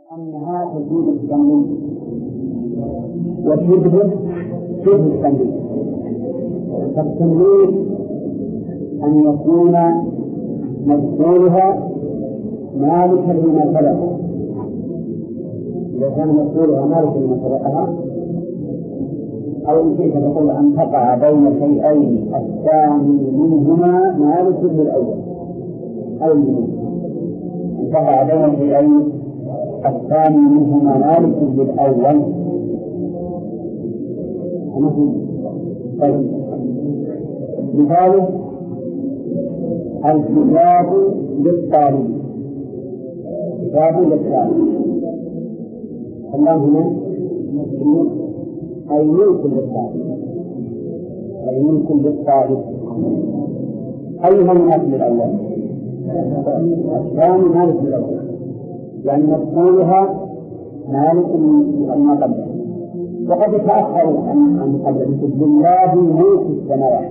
أنها تزيد التمرين وشبه التمرين. فالتمرين أن يكون مدخولها مالكا لما سبق. إذا كان مدخولها مالكا لما سبقها، أو إن شئت تقول أن تقع بين شيئين الثاني منهما مالك للأول، أو أن تقع بين شيئين الثاني منهما مالك للأول. طيب، مثال الكتاب للطالب، كتاب للطالب، الله هنا أي ملك للطالب، أي ملك للطالب. أيها المالك للأول؟ الثاني مالك للأول، يعني مدخولها مالك لما قبله، وقد تأخر عن قبله. لله ملك السماوات،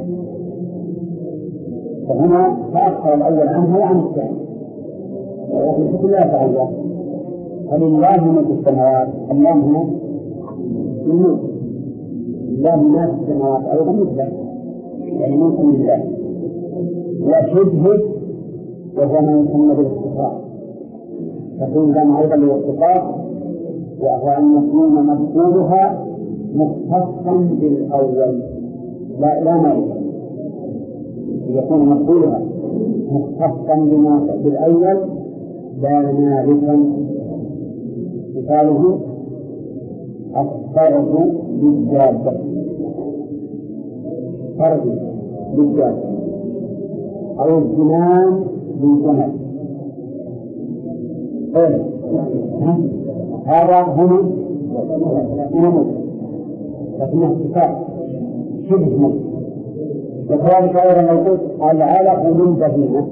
فهنا تأخر الأول عنها وعن الثاني، وفي الحكم لا يتغير. فلله ملك السماوات، الله هنا الملك، لله ما في السماوات أيضا مثله، يعني ملك لله. وشبه وهو ما يسمى بالاختصاص، تكون لنا أيضا بالاختصاص، وهو أن يكون مدخولها مختصا بالأول، لا مالك، يكون مدخولها مختصا بالأول لا مالكا. مثاله الطرد بالجادة، طرد بالجادة، أو الجنان بالجمل. هذا هنا ملك، لكنه صفات شبه ملك. وكذلك أيضا لو قلت العلق من بهيمة،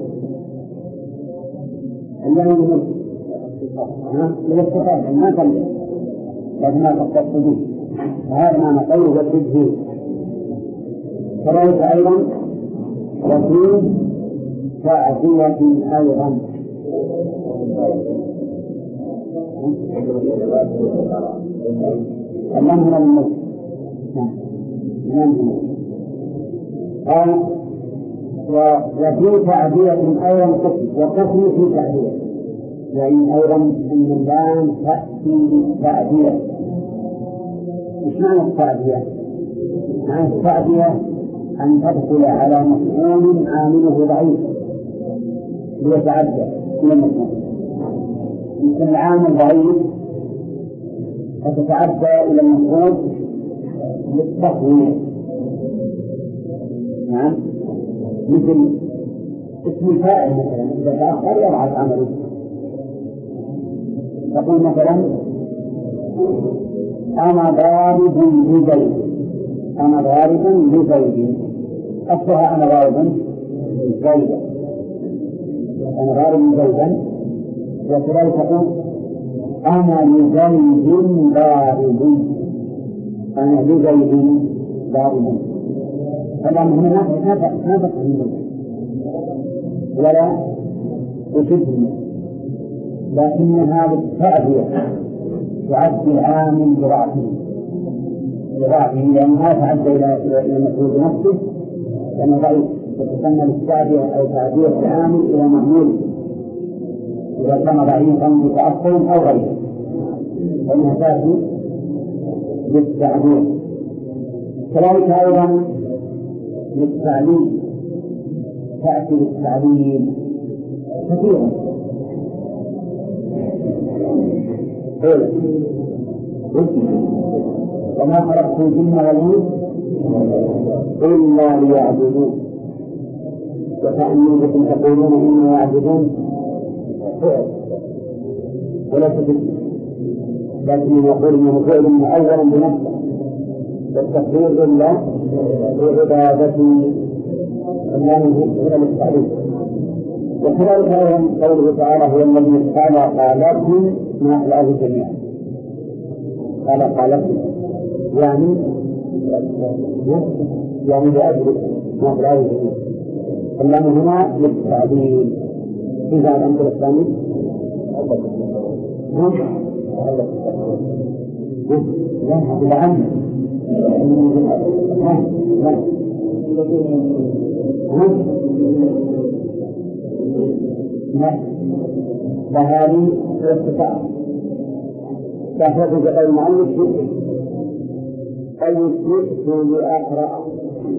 الذي ملك للصفات ما تملك، لكنها تختص به، فهذا معنى قوله وشبه. كذلك أيضا وفي تعدية أيضا، الله من الملك قال وفي تعدية أيضا قسم، وقسم في تعدية، يعني أيضا أن اللام تأتي بالتعدية. إيش معنى التعدية؟ معنى التعدية أن تدخل على مفعول عامله ضعيف ليتعدى إلى المفعول. مثل العامل ضعيف فتتعدى إلى المفعول للتقوية. نعم، مثل اسم الفاعل مثلا إذا تأخر يضعف عمله، تقول مثلا أنا ضارب لزيد، أنا ضارب لزيد، أصلها أنا ضارب زيدا، أنا ضارب زيدا. وكذلك تقول أنا لزيد ضارب، أنا لزيد ضارب. فلما هنا ما تفهم ولا تشبه، لكنها بالتعدية تعدي عامل لضعفه، لأنها تعدى إلى المفعول بنفسه، لأنه ضعيف، فتسمى بالتعدية أو تعدية العامل إلى معمول إذا كان ضعيفا بتأثر أو غيره، فإنها تأتي بالتعدية. كذلك أيضا للتعليل، تأتي بالتعليل كثيرا. وما خلقت الجن والإنس إلا ليعبدون، وكأني بكم تقولون إنما يعبدون فعل وليس بالاسم، لكن يقول إنه فعل مؤولا بنفسه، والتقدير إلا بعبادته الله هو للتعليم. وكذلك أيضا قوله تعالى هو الذي خلق لكم ما في الأرض جميعا، خلق لكم يعني لأجل ما في الأرض جميعا. الله هنا للتعليم. إذا الأمر الثاني لا هذا عنه فهذه الاستطاعة تحتاج إلى المؤلف أي جئت لأقرأ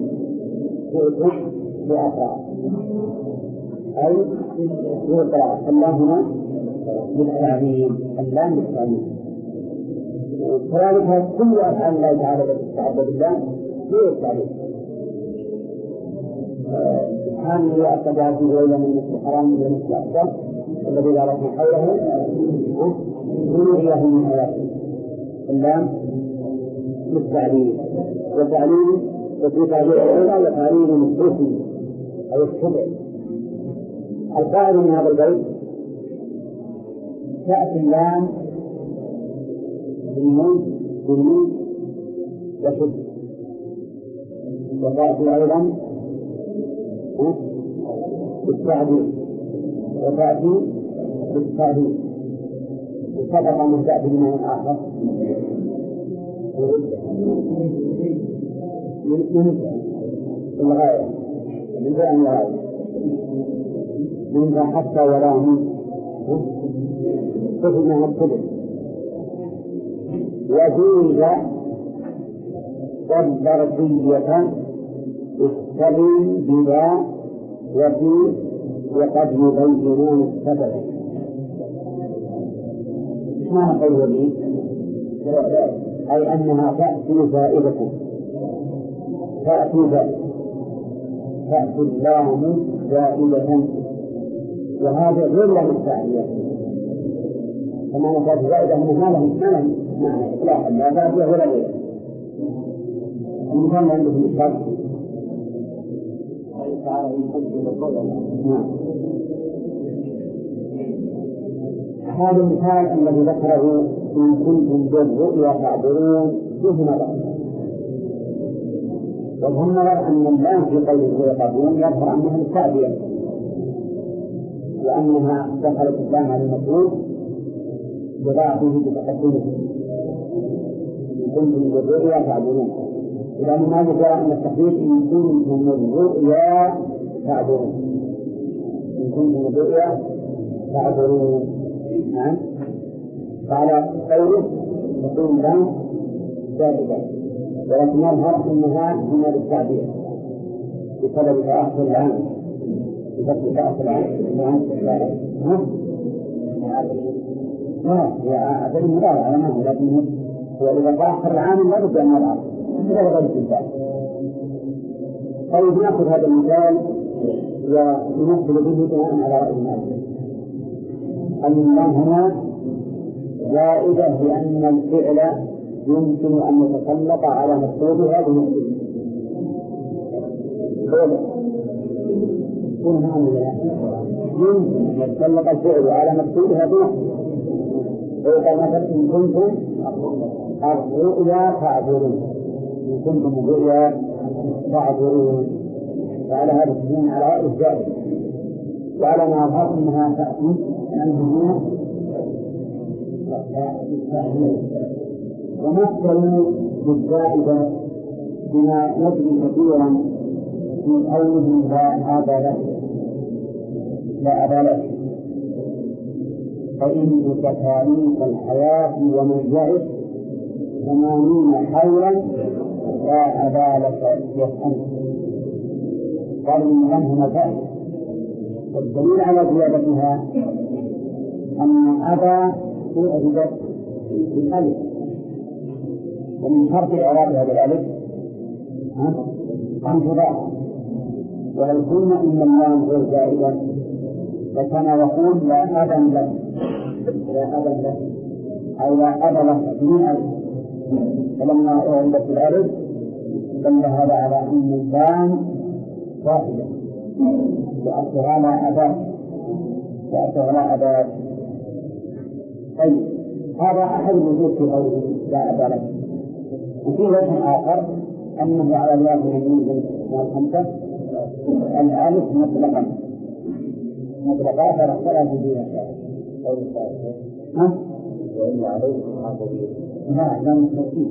أي يقرأ اللهم بالتعليم اللام بالتعليم. كذلك كل أفعال الله تعالى التي تتعبد بالله هي التعليم. سبحان الله أقد عبده ليلا من مثل حرام من مثل أحسن الذي لا رحم حوله نريه من آياته اللام بالتعليم. وتعليم وفي تعليم الأولى وتعليم الحكم أو الشبع. القائد من هذا البيت تأتي اللام بالنون وشبع، وتأتي أيضا بالتعديل وتأتي بالتعديل. وسبق أن تأتي بمعنى آخر من الغاية من بيان الغاية منها حتى وراهم تفنها الكذب. وزيد والضربية استلم بلا وفي وقد يبينون السبب. ايش معنى قول وزيد؟ أي أنها تأتي زائدة تأتي اللام زائدة، وهذا غير لام الثانية. كما نقول زائدة ما له معنى إطلاقا لا تأتي ولا غيره. المثال عنده في الإشارة هذا المثال الذي ذكره إن كنتم بالرؤيا تعبرون فيه نظر. وهم نظر أن اللام في قوله ويقبلون يظهر أنها التعبير، وأنها دخلت اللام على المطلوب بضعفه بتقدمه إن كنتم بالرؤيا تعبرون. لأن ما يجرى أن التخفيف إن كنتم بالرؤيا تعبرون إن كنتم بالرؤيا تعبرون. نعم قال قوله تكون لام زائدة، ولكن يظهر أنها من التعبير بسبب تأخر العام بسبب تأخر العام. لا هي أعتبر المضارع على ما هو، لكنه وإذا تأخر العام لا بد أن يضعف إلى غير الجزاء. طيب نأخذ هذا المثال ونمثل به بناء على رأي المؤلف أن هنا زائدة لأن الفعل يمكن أن يتسلط على مقصودها بمقصود. يمكن أن يتسلط الفعل على مقصودها بمقصود. وإذا مثلا إن كنتم الرؤيا تعبرون إن كنتم الرؤيا تعبرون فعلى هذا الدين على رأي الزائد، وعلى ما أظهر أنها تأتي أنها التعبير. ومثلوا بالزائدة بما يجري كثيرا في قوله لا أبا له فإن تكاليف الحياة ومن يعش 80 حولا لا أبا لك يفهم. قالوا إن هنا فائدة، والدليل على زيادتها أن أبا أجدت بالألف، ومن شرط إعراب هذا الألف أن تضاف. ولو قلنا إن اللام غير زائدة لكان يقول لا أبا لك أو لا أبا لك من ألف، فلما أعربت الألف دل هذا على أن اللام واحدة وأصلها لا أبا. طيب هذا أحد الوجود في قوله لا أبا لك. وفي وجه آخر أنه على الواقع من الخمسة الألف مطلقة فلا تجيها وإن عليكم حافظين. لا مستحيل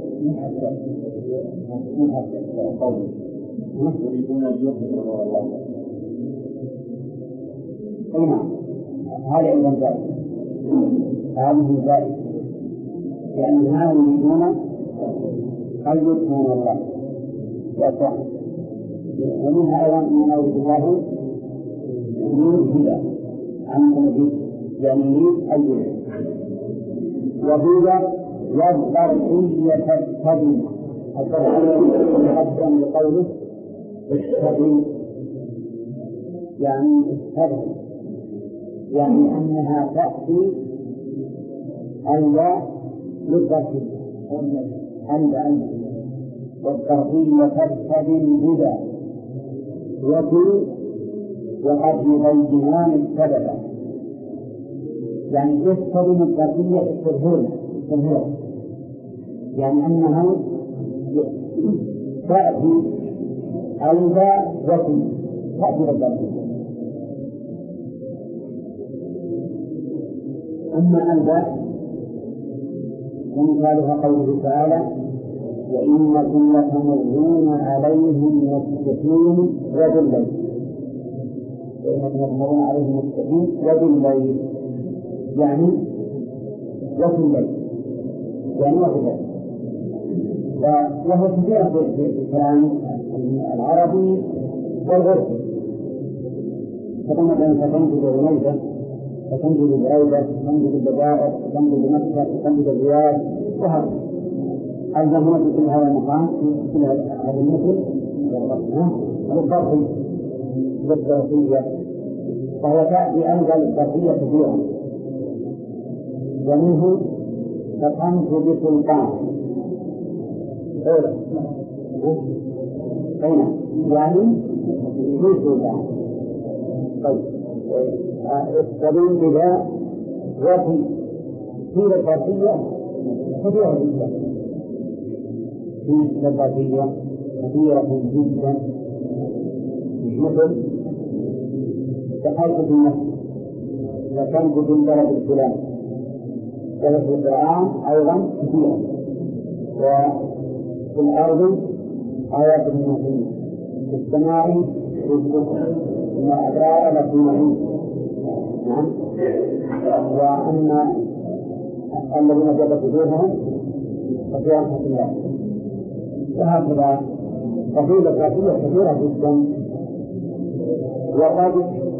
من حتى قوله يريدون أن يظهروا الله. أي نعم، هذا أيضا زائد، هذه زائد، لأن هذا يريدون أن يظهروا الله يصح. ومنها أيضا أن يريد الله يذهب عنكم الرجس، يعني يريد أن يذهب. وهي والظرفية تبتدي مقدم لقوله ابتدي، يعني ابتدي، يعني أنها تأتي ألا للظرفية ألا، والظرفية تبتدي البدع وقد يبينان السبب، يعني يستلم الظرفية التظهير، يعني أنها تأتي ألبا وفي تأتي الظرفية. أما ألبا ومثالها قوله تعالى وإنكم لتمرون عليهم مصبحين وبالليل، وإنكم لتمرون عليهم مصبحين وبالليل، يعني وفي الليل، يعني وفي الليل. وهو كثير في الكلام العربي والغربي، فكما فتنجد غنيدة، فتنجد بريدة، فتنجد الجزائر، فتنجد مكة، فتنجد الرياض، وهكذا. الجمهور في كل هذا المقام في كل هذا المثل للظرفية، فهو تأتي أيضا للظرفية كثيرا. ومنه فقمت بسلطان يعني في سلطان. طيب السبيل بذا وفي الظرفية كثيرة جدا، في الظرفية كثيرة جدا، مثل دخلت في المسجد وكنت في البلد الفلاني، وفي القرآن أيضا كثيرا، وفي الأرض آيات المسلمين، في السماء رزقكم وما أدراك لكم معين. نعم. وأما الذين جابت وجوههم ففي رحمة الله. وهكذا فضيلة ذاتية كثيرة جدا. وقد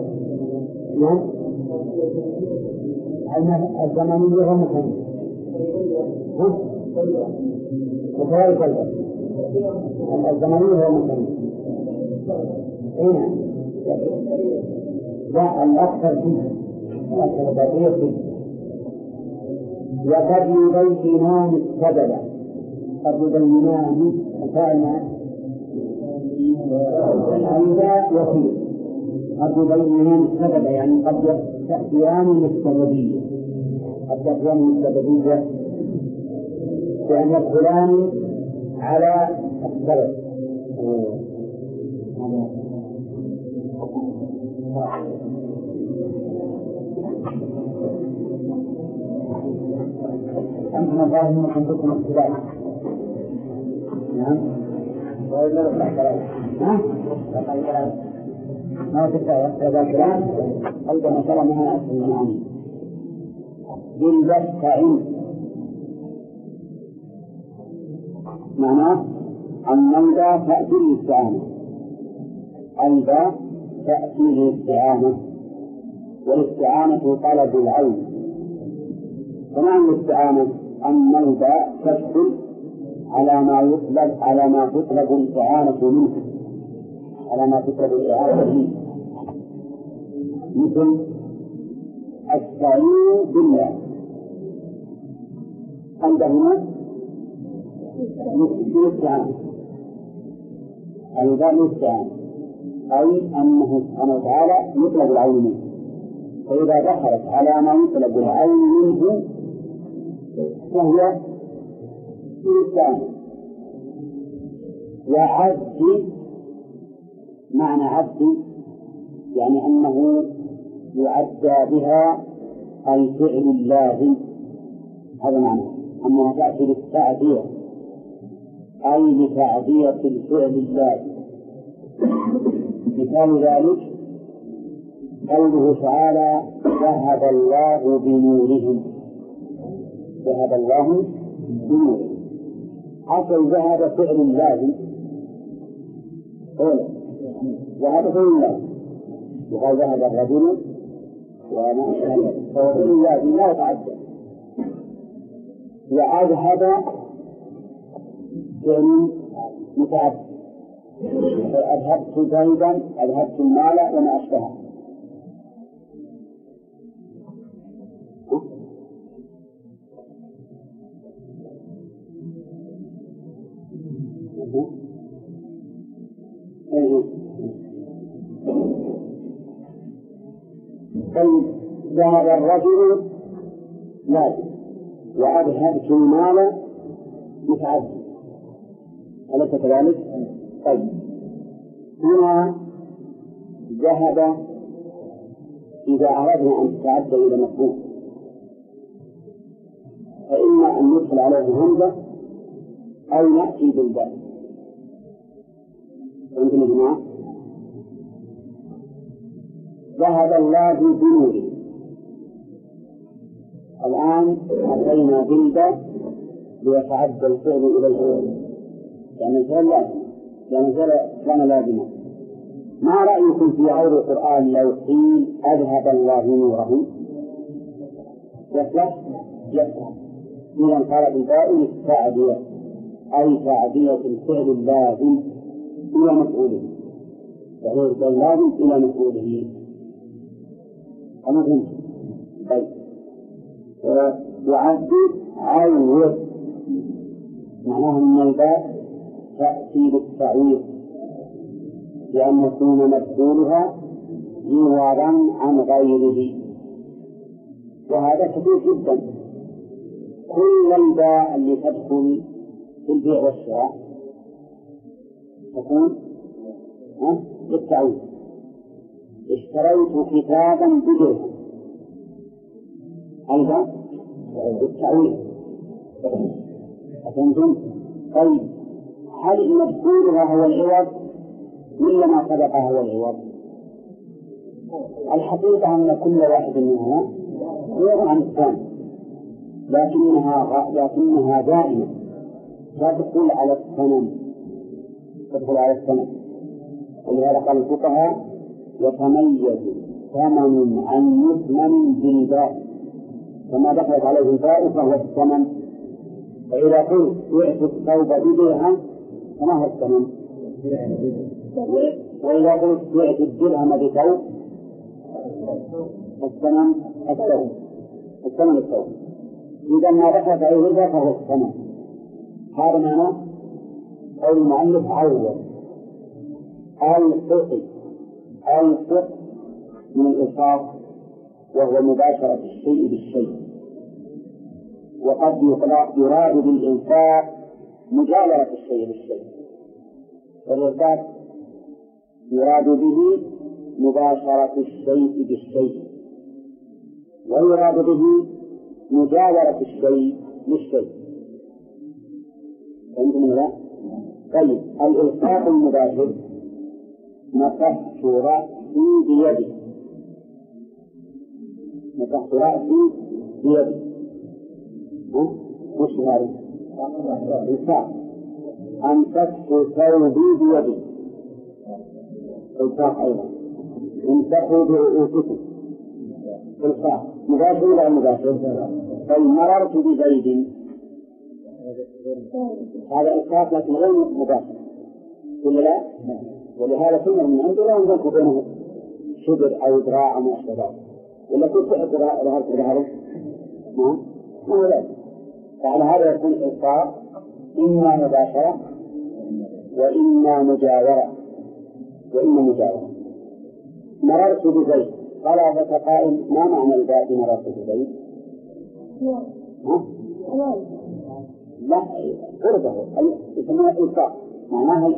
الزمنية والمكانية وكذلك الزمنية والمكانية. هنا لا الأكثر فيها الأكثر ذاتية فيها. وقد يبينان السبب، قد يبينان فعلا عند وفيه، قد يبينان السبب، يعني قد تأتيان للسببية، قد تأتيان للسببية بأن يدخلان على السبب. أنتم ظاهرين عندكم اختلاف. نعم. ما تكفى هذا الكلام أيضا مثلا منها أسفل المعاني بالبتعين، معناه أن الباء تأتي للاستعانة، الباء تأتي للاستعانة، والاستعانة طلب العين. فمعنى الاستعانة أن الباء تدخل على ما تطلب الاستعانة منه، على ما تطلب الإعانة منه، مثل استعين بالله، عندهما الاستعانة، الباء الاستعانة، أي أنه سبحانه وتعالى يطلب العين منه، فإذا دخلت على ما يطلب العين منه فهي الاستعانة. وعبد، معنى عبد يعني أنه يعدى بها الفعل اللازم، هذا معنى أنها تأتي للتعدية أي لتعدية الفعل اللازم. مثال ذلك قوله تعالى ذهب الله بنورهم. ذهب الله بنورهم، أصل ذهب فعل لازم، ذهب فعل لازم، وقال ذهب الرجل وما أشبه فهو فعل لازم لا يتعدى. وأذهب فعل متعدي، أذهبت زيدا، أذهبت المال وما أشبهه. طيب ذهب الرجل لازم وأذهبت المال متعدي، أليس كذلك؟ طيب هنا ذهب إذا أردنا أن تتعدى إلى مفعول فإما أن ندخل عليه همزة أو نأتي بالباء. فهمتم يا جماعة؟ ذهب الله بنوره، الآن أتينا بالباء ليتعدى الفعل إليه، يعني الفعل لازم، يعني الفعل كان لازما. ما رأيكم في عور القرآن لو قيل أذهب الله نوره؟ يصلح؟ يصلح. إذا قال بالباء للتعدية أي تعدية الفعل اللازم إلى مفعوله، فهو اللازم إلى مفعوله. أنا فهمت. طيب وعد عوض معناه أن الباء تأتي بالتعويض لأن يكون مفعولها عوضا عن غيره، وهذا كثير جدا. كل الباء اللي تدخل في البيع والشراء تكون بالتعويض. اشتريت كتابا بدرهم، أيضا بالتعويض. أفهمتم؟ طيب هل مدخولها هو العوض ولا ما سبقها هو العوض؟ الحقيقة أن كل واحد منهما هو عن الثاني، لكنها دائما لا تدخل على الثمن، تدخل على الثمن. ولهذا قال الفقهاء يتميز ثمن عن مثمن بالباء، فما دخلت عليه الباء فهو الثمن. فإذا قلت بعت الثوب بدرهم فما هو الثمن؟ وإذا قلت بعت الدرهم بثوب الثمن الثوب، الثمن الثوب. إذا ما دخلت عليه الباء فهو الثمن. هذا معنى قول المؤلف عوض. الفقه من الإلصاق وهو مباشرة الشيء بالشيء، وقد يراد بالإنفاق مجاورة الشيء بالشيء، والإرفاق يراد به مباشرة الشيء بالشيء، ويراد به مجاورة الشيء بالشيء. فهمتم ولا؟ طيب الإلصاق المباشر مسحت رأسي بيدي، مسحت رأسي بيدي، وش هذا؟ إلصاق. أمسكت ثوبي بيدي، إلصاق أيضا. امسحوا برؤوسكم، إلصاق. مباشر ولا مباشر؟ طيب مررت بزيد، هذا إلصاق لكن غير مباشر ولا لا؟ ولهذا كنا من عنده لا ينزل بينه شبر أو ذراع أو ما أشبه ذلك، ولا كنت ظهرت بظهره ما هو ذلك. فعلى هذا يكون الإلصاق إما مباشرة وإما مجاورة، مررت بزيد، قال هذا قائل ما معنى الباء مررت بزيد؟ لا قربه اسمه الإلصاق، معناها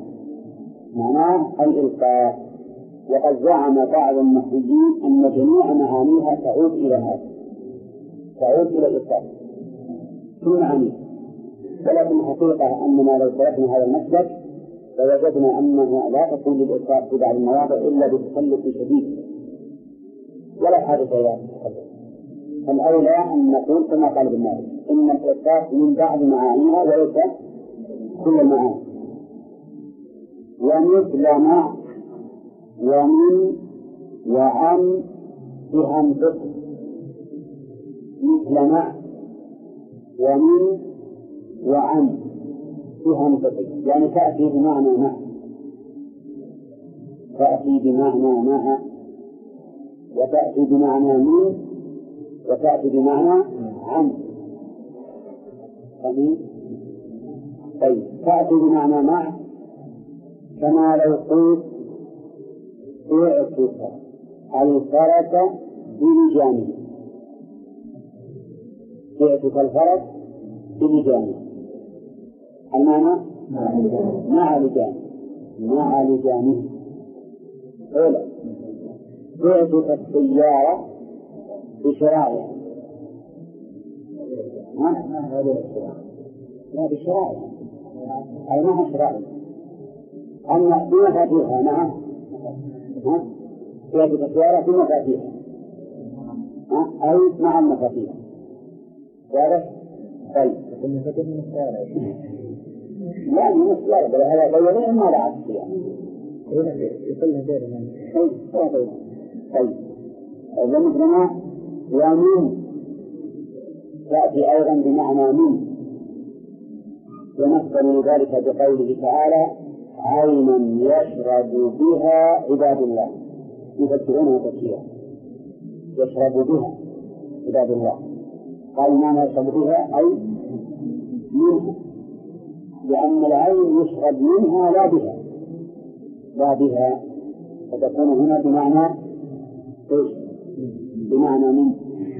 الإلصاق. وقد زعم بعض النحويين أن جميع معانيها تعود إلى هذا، تعود إلى الإلصاق، في المعاني، ولكن الحقيقة أننا لو تركنا هذا المسلك فوجدنا أنه لا تكون للإطلاق في بعض المواضع إلا بتكلف شديد ولا حاجة إلى التكلف. فالأولى أن نقول كما قال ابن مالك إن الإطلاق من بعض معانيها وليس كل المعاني. ومثل مع ومن وعن بهمزة، مثل مع ومن وعن بهمزة، يعني تأتي بمعنى مع، تأتي بمعنى مع، وتأتي بمعنى من، وتأتي بمعنى عن. طيب تأتي بمعنى مع كما لو قلت اعتق الفرس بلجامه، اعتق الفرس بلجامه، المعنى مع لجامه، مع لجامه. أولا اعتق السيارة بشرائها، لا بشرائها أي مع شرائها، أما بمفاتيحها معه اعتق السيارة بمفاتيحها أي مع المفاتيح. واضح؟ طيب لا من السيارة بل هذا غيرين ما لعب السيارة يقولها غير طيب ومثلنا ومن تأتي أيضا بمعنى من، ومثل ذلك بقوله تعالى عينا يشرب بها عباد الله يذكرونها تذكيرا، يشرب بها عباد الله، قال ما يشرب بها أي منها، لأن العين يشرب منها لا بها، لا بها، فتكون هنا بمعنى بمعنى من.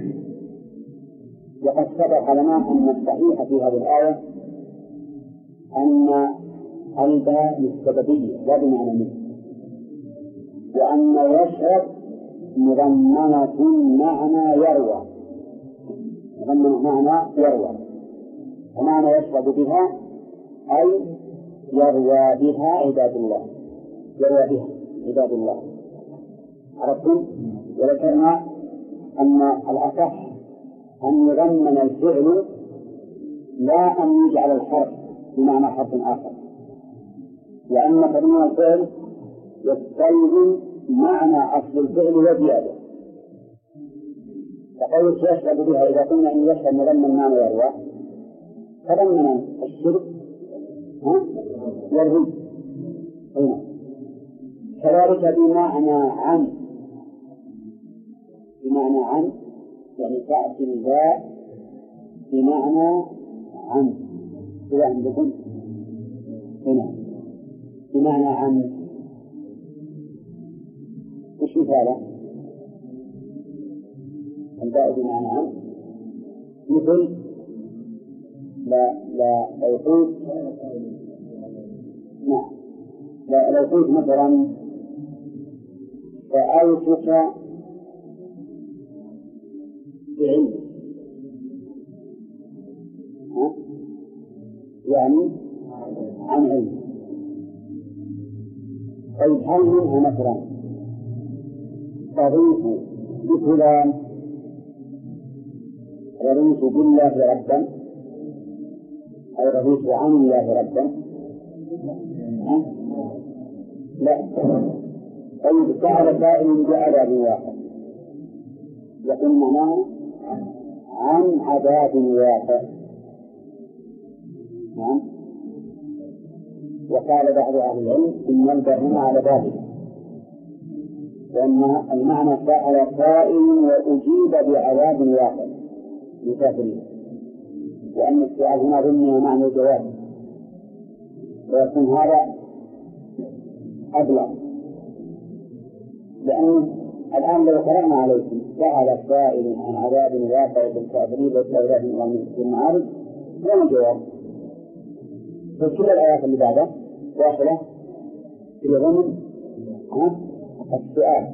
وقد سبق لنا أن الصحيح في هذه الآية أن الباء للسببية لا بمعنى من، وأن يشرب مضمنة معنى يروى، مضمنة معنى يروى، ومعنى يشرب بها أي يروى بها عباد الله، يروى بها عباد الله. عرفتم؟ وذكرنا أن الأصح أن يضمن الفعل لا أن يجعل الحرف بمعنى حرف آخر، لأن تضمين الفعل يستلزم معنى أصل الفعل وزيادة. فقولت يشرب بها إذا قلنا أن يشرب مضمن معنى يروى تضمن الشرب والري هنا. كذلك بمعنى عن، بمعنى عن يعني تأتي الباء بمعنى عن، هو عندكم هنا بمعنى عن. وش مثاله؟ الباء بمعنى عن مثل لو قلت نعم، لو قلت مثلا سألتك بعلم، يعني عن علم. طيب هل منها مثلا رضيت بفلان، رضيت بالله ربا، أو رضيت عن الله ربا؟ لا. طيب سأل سائل بعذاب واقع، يقول معناه عن عذاب واقع. نعم. وقال بعض أهل العلم إن البر على بابه، وأن المعنى سأل سائل وأجيب بعذاب واقع لكافرين، وأن السؤال هنا ضمن معنى الجواب، ويكون هذا أبلغ، لأن الآن لو قرأنا عليكم سأل سائل عن عذاب واقع بالكافرين والتوراة في المعارج ولا جواب، فكل الآيات اللي بعدها داخلة في ضمن السؤال.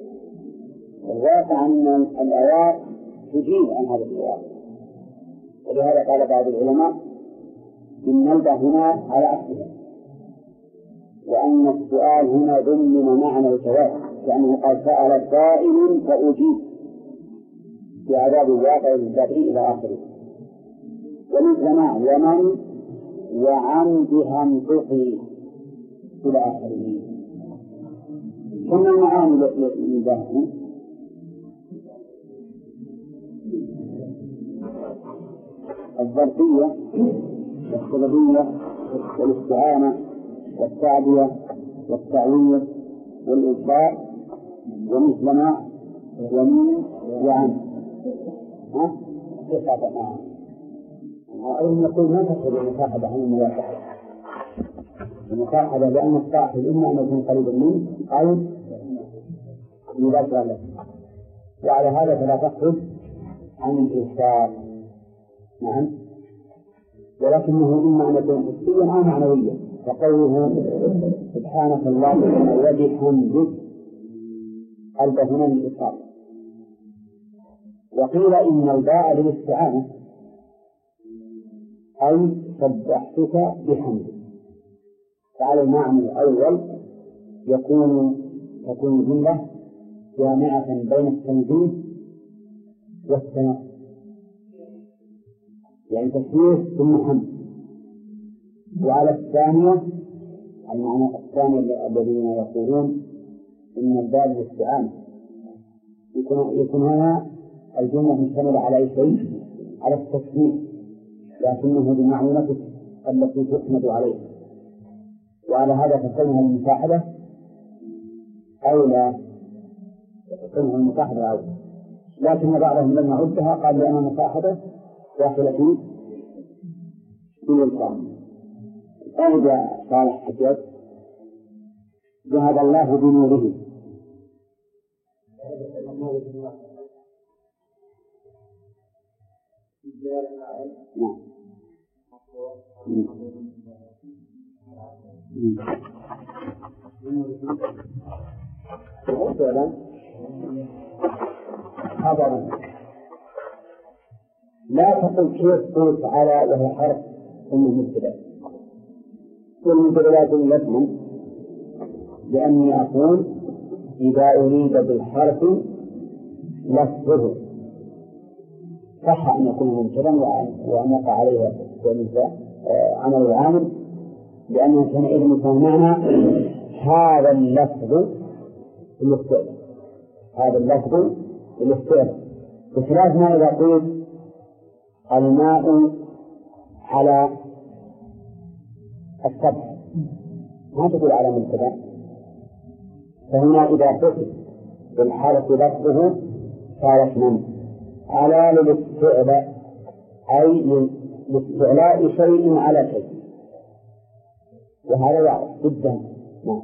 الواقع أن الآيات تجيب عن هذا السؤال، ولهذا قال بعض العلماء إن الباء هنا على أصله، وأن السؤال هنا ضمن معنى الجواب، لأنه قال سأل سائل فأجيب بعذاب الواقع للبدء إلى آخره. ومثل مع ومن وعن بها انطقي إلى آخره. ثم المعاني للباء الظرفية والسببية والاستعانة والتعبية والتعويض والإبقاء ومثل ما ومن وعن. كيف هذا معه؟ أولا نقول ما تحصل المصاحبة عن المواقع، المصاحبة لأن الصاحب إما أن يكون قريبا منه أو مباشرة له، وعلى هذا فلا تخرج عن الإرسال. نعم، ولكنه إما أن يكون حسيا أو معنويا، فقوله سبحانك اللهم وبحمدك الباء هنا للإصابة. وقيل إن الباء للاستعانة، أي سبحتك بحمدك. فعلى المعنى الأول تكون جملة جامعة بين التنزيه والثناء، يعني تسبيح ثم حمد. وعلى الثانية المعنى الثاني الذين يقولون إن الباء للاستعانة يكون هنا الجملة مشتملة على أي شيء؟ على التسبيح، لكنه بمعلومة التي تحمد عليها. وعلى هذا فكونها المصاحبة أولى، فكونها المصاحبة أولى، لكن بعضهم لما عدها قال لأن المصاحبة داخلة في الإنسان. قال صالح حجاج ذهب الله بنوره. خبر لا تقل كيف قلت على وهي حرف ثم مبتدأ، والمبتدأ لازم، لأني أقول إذا أريد بالحرف لفظه صح أن يكون مبتدأ وأن يقع عليها عمل العامل، لأنه حينئذ يكون معنى هذا اللفظ الاستعلاء، هذا اللفظ الاستعلاء، بخلاف ما إذا قلت الماء على السطح ما تقول على مبتدأ. فهنا إذا حسب بالحرف لفظه صار اسما على للاستعلاء، أي لاستعلاء شيء على شيء، وهذا واضح جدا. نعم،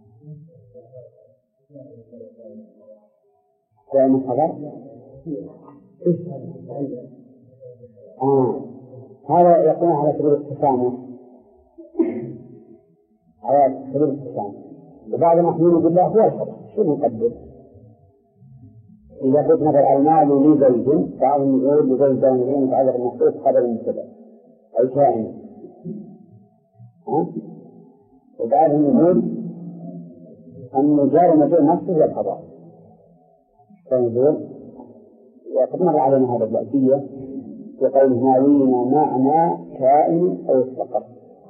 كان الخبر هذا يكون على سبيل التسامح، على سبيل التسامح. وبعض المحمول بالله هو الخبر، شو نقدر؟ إذا قلت مثلا المال لزيد، بعضهم يقول لزيد دائما متعلق المخصوص خبر المبتدأ أي كائن، وبعضهم يقول أن جار مجرور نفسه هو الخبر. فنقول وقد مر علينا هذا البأسية في قوله ناوينا معنى كائن أو استقر،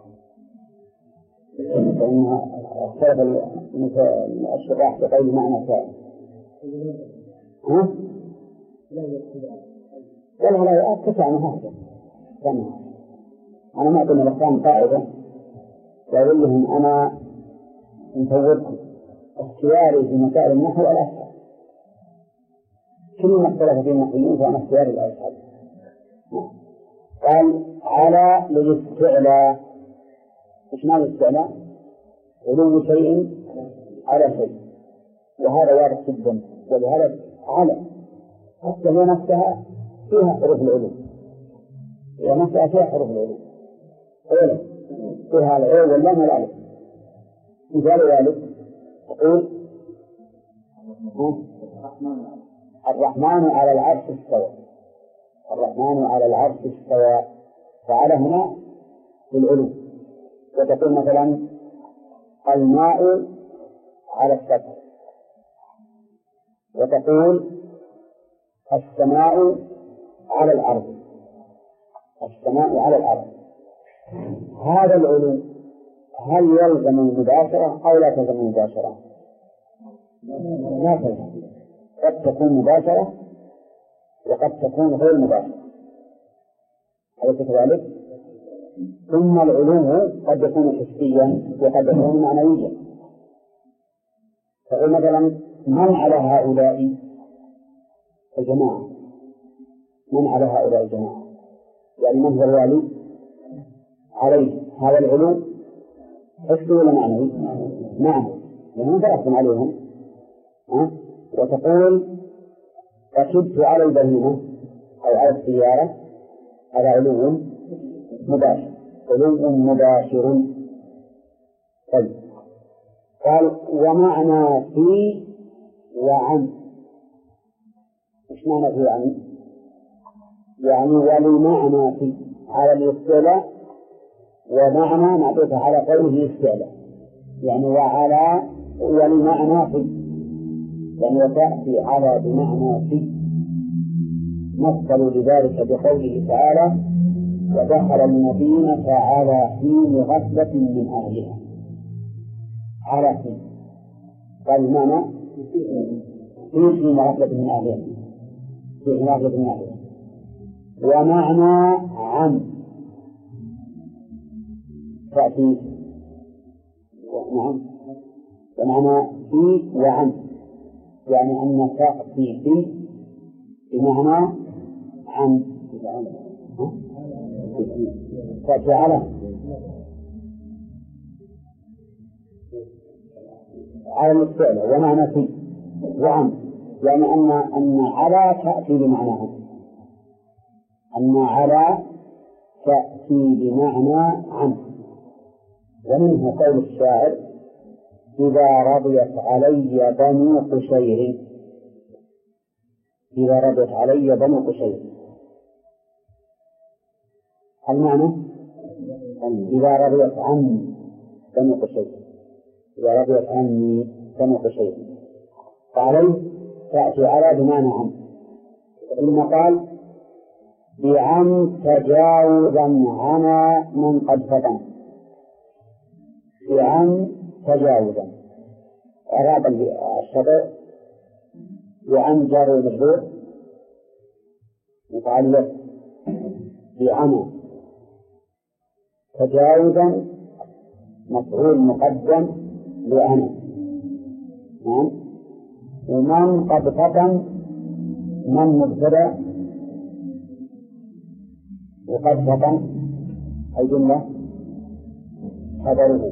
فإنها اختلف الشراح في قوله معنى كائن. لا أتكفى هكذا. أنا ما أقول لكم قاعدة يقول لهم أنا مفوضكم اختياري في مسائل النحو الأسهل، كل ما اختلف في النحويين فأنا اختياري الأسهل. قال على للاستعلاء. إيش معنى الاستعلاء؟ علو شيء على شيء، وهذا واضح جدا. ولهذا على حتى هي نفسها فيها حروف العلو، هي نفسها فيها حروف العلو، أولا فيها العلو واللام والألف. مثال ذلك تقول الرحمن على العرش استوى، الرحمن على العرش استوى، فعلى هنا للعلو. وتقول مثلا الماء على السطح، وتقول السماء على الأرض، السماء على الأرض. هذا العلو هل يلزم المباشرة أو لا تلزم المباشرة؟ لا تلزم، قد تكون مباشرة وقد تكون غير مباشرة، أليس كذلك؟ ثم العلو قد يكون حسيا وقد يكون معنويا. فقل مثلا من على هؤلاء الجماعة، من على هؤلاء الجماعة، يعني من هو الوالي عليه، هذا العلو حسي ولا معنوي؟ نعم، لأنه درستم عليهم. وتقول ركبت على البهيمة أو على السيارة، هذا علو مباشر، علو مباشر. طيب، قال ومعنى في وعن، إيش معنى في وعن؟ يعني ولمعنى في على الاستعلاء، ومعنى معطوف على قوله استعلاء، يعني وعلى ولمعنى في، يعني وتأتي على بمعنى في. مثلوا لذلك بقوله تعالى ودخل المدينة على حين غفلة من أهلها، على حين، قال المعنى في حين غفلة من أهلها، في حين غفلة من أهلها. ومعنى عن تأتي، نعم، ومعنى في وعن، يعني أن تأتي في بمعنى عن، تأتي على الاستعلاء، ومعنى في وعن، يعني أن على تأتي بمعنى، أن على تأتي بمعنى عن. ومنه قول الشاعر إذا رضيت علي بنو قشير، إذا رضيت علي بنو قشير، المعنى إذا رضيت عني بنو قشير، إذا رضيت عني بنو قشير، فعليه تأتي على بمعنى عن. ثم قال بعن تجاوزا عنا من قد فتن، بعن تجاوزا، أراد الشطر بعن جار المجرور متعلق بعنا، تجاوزا مفعول مقدم لأنا، نعم. ومن قد فتن من مبتدأ، وقد فتن أي جملة خبره.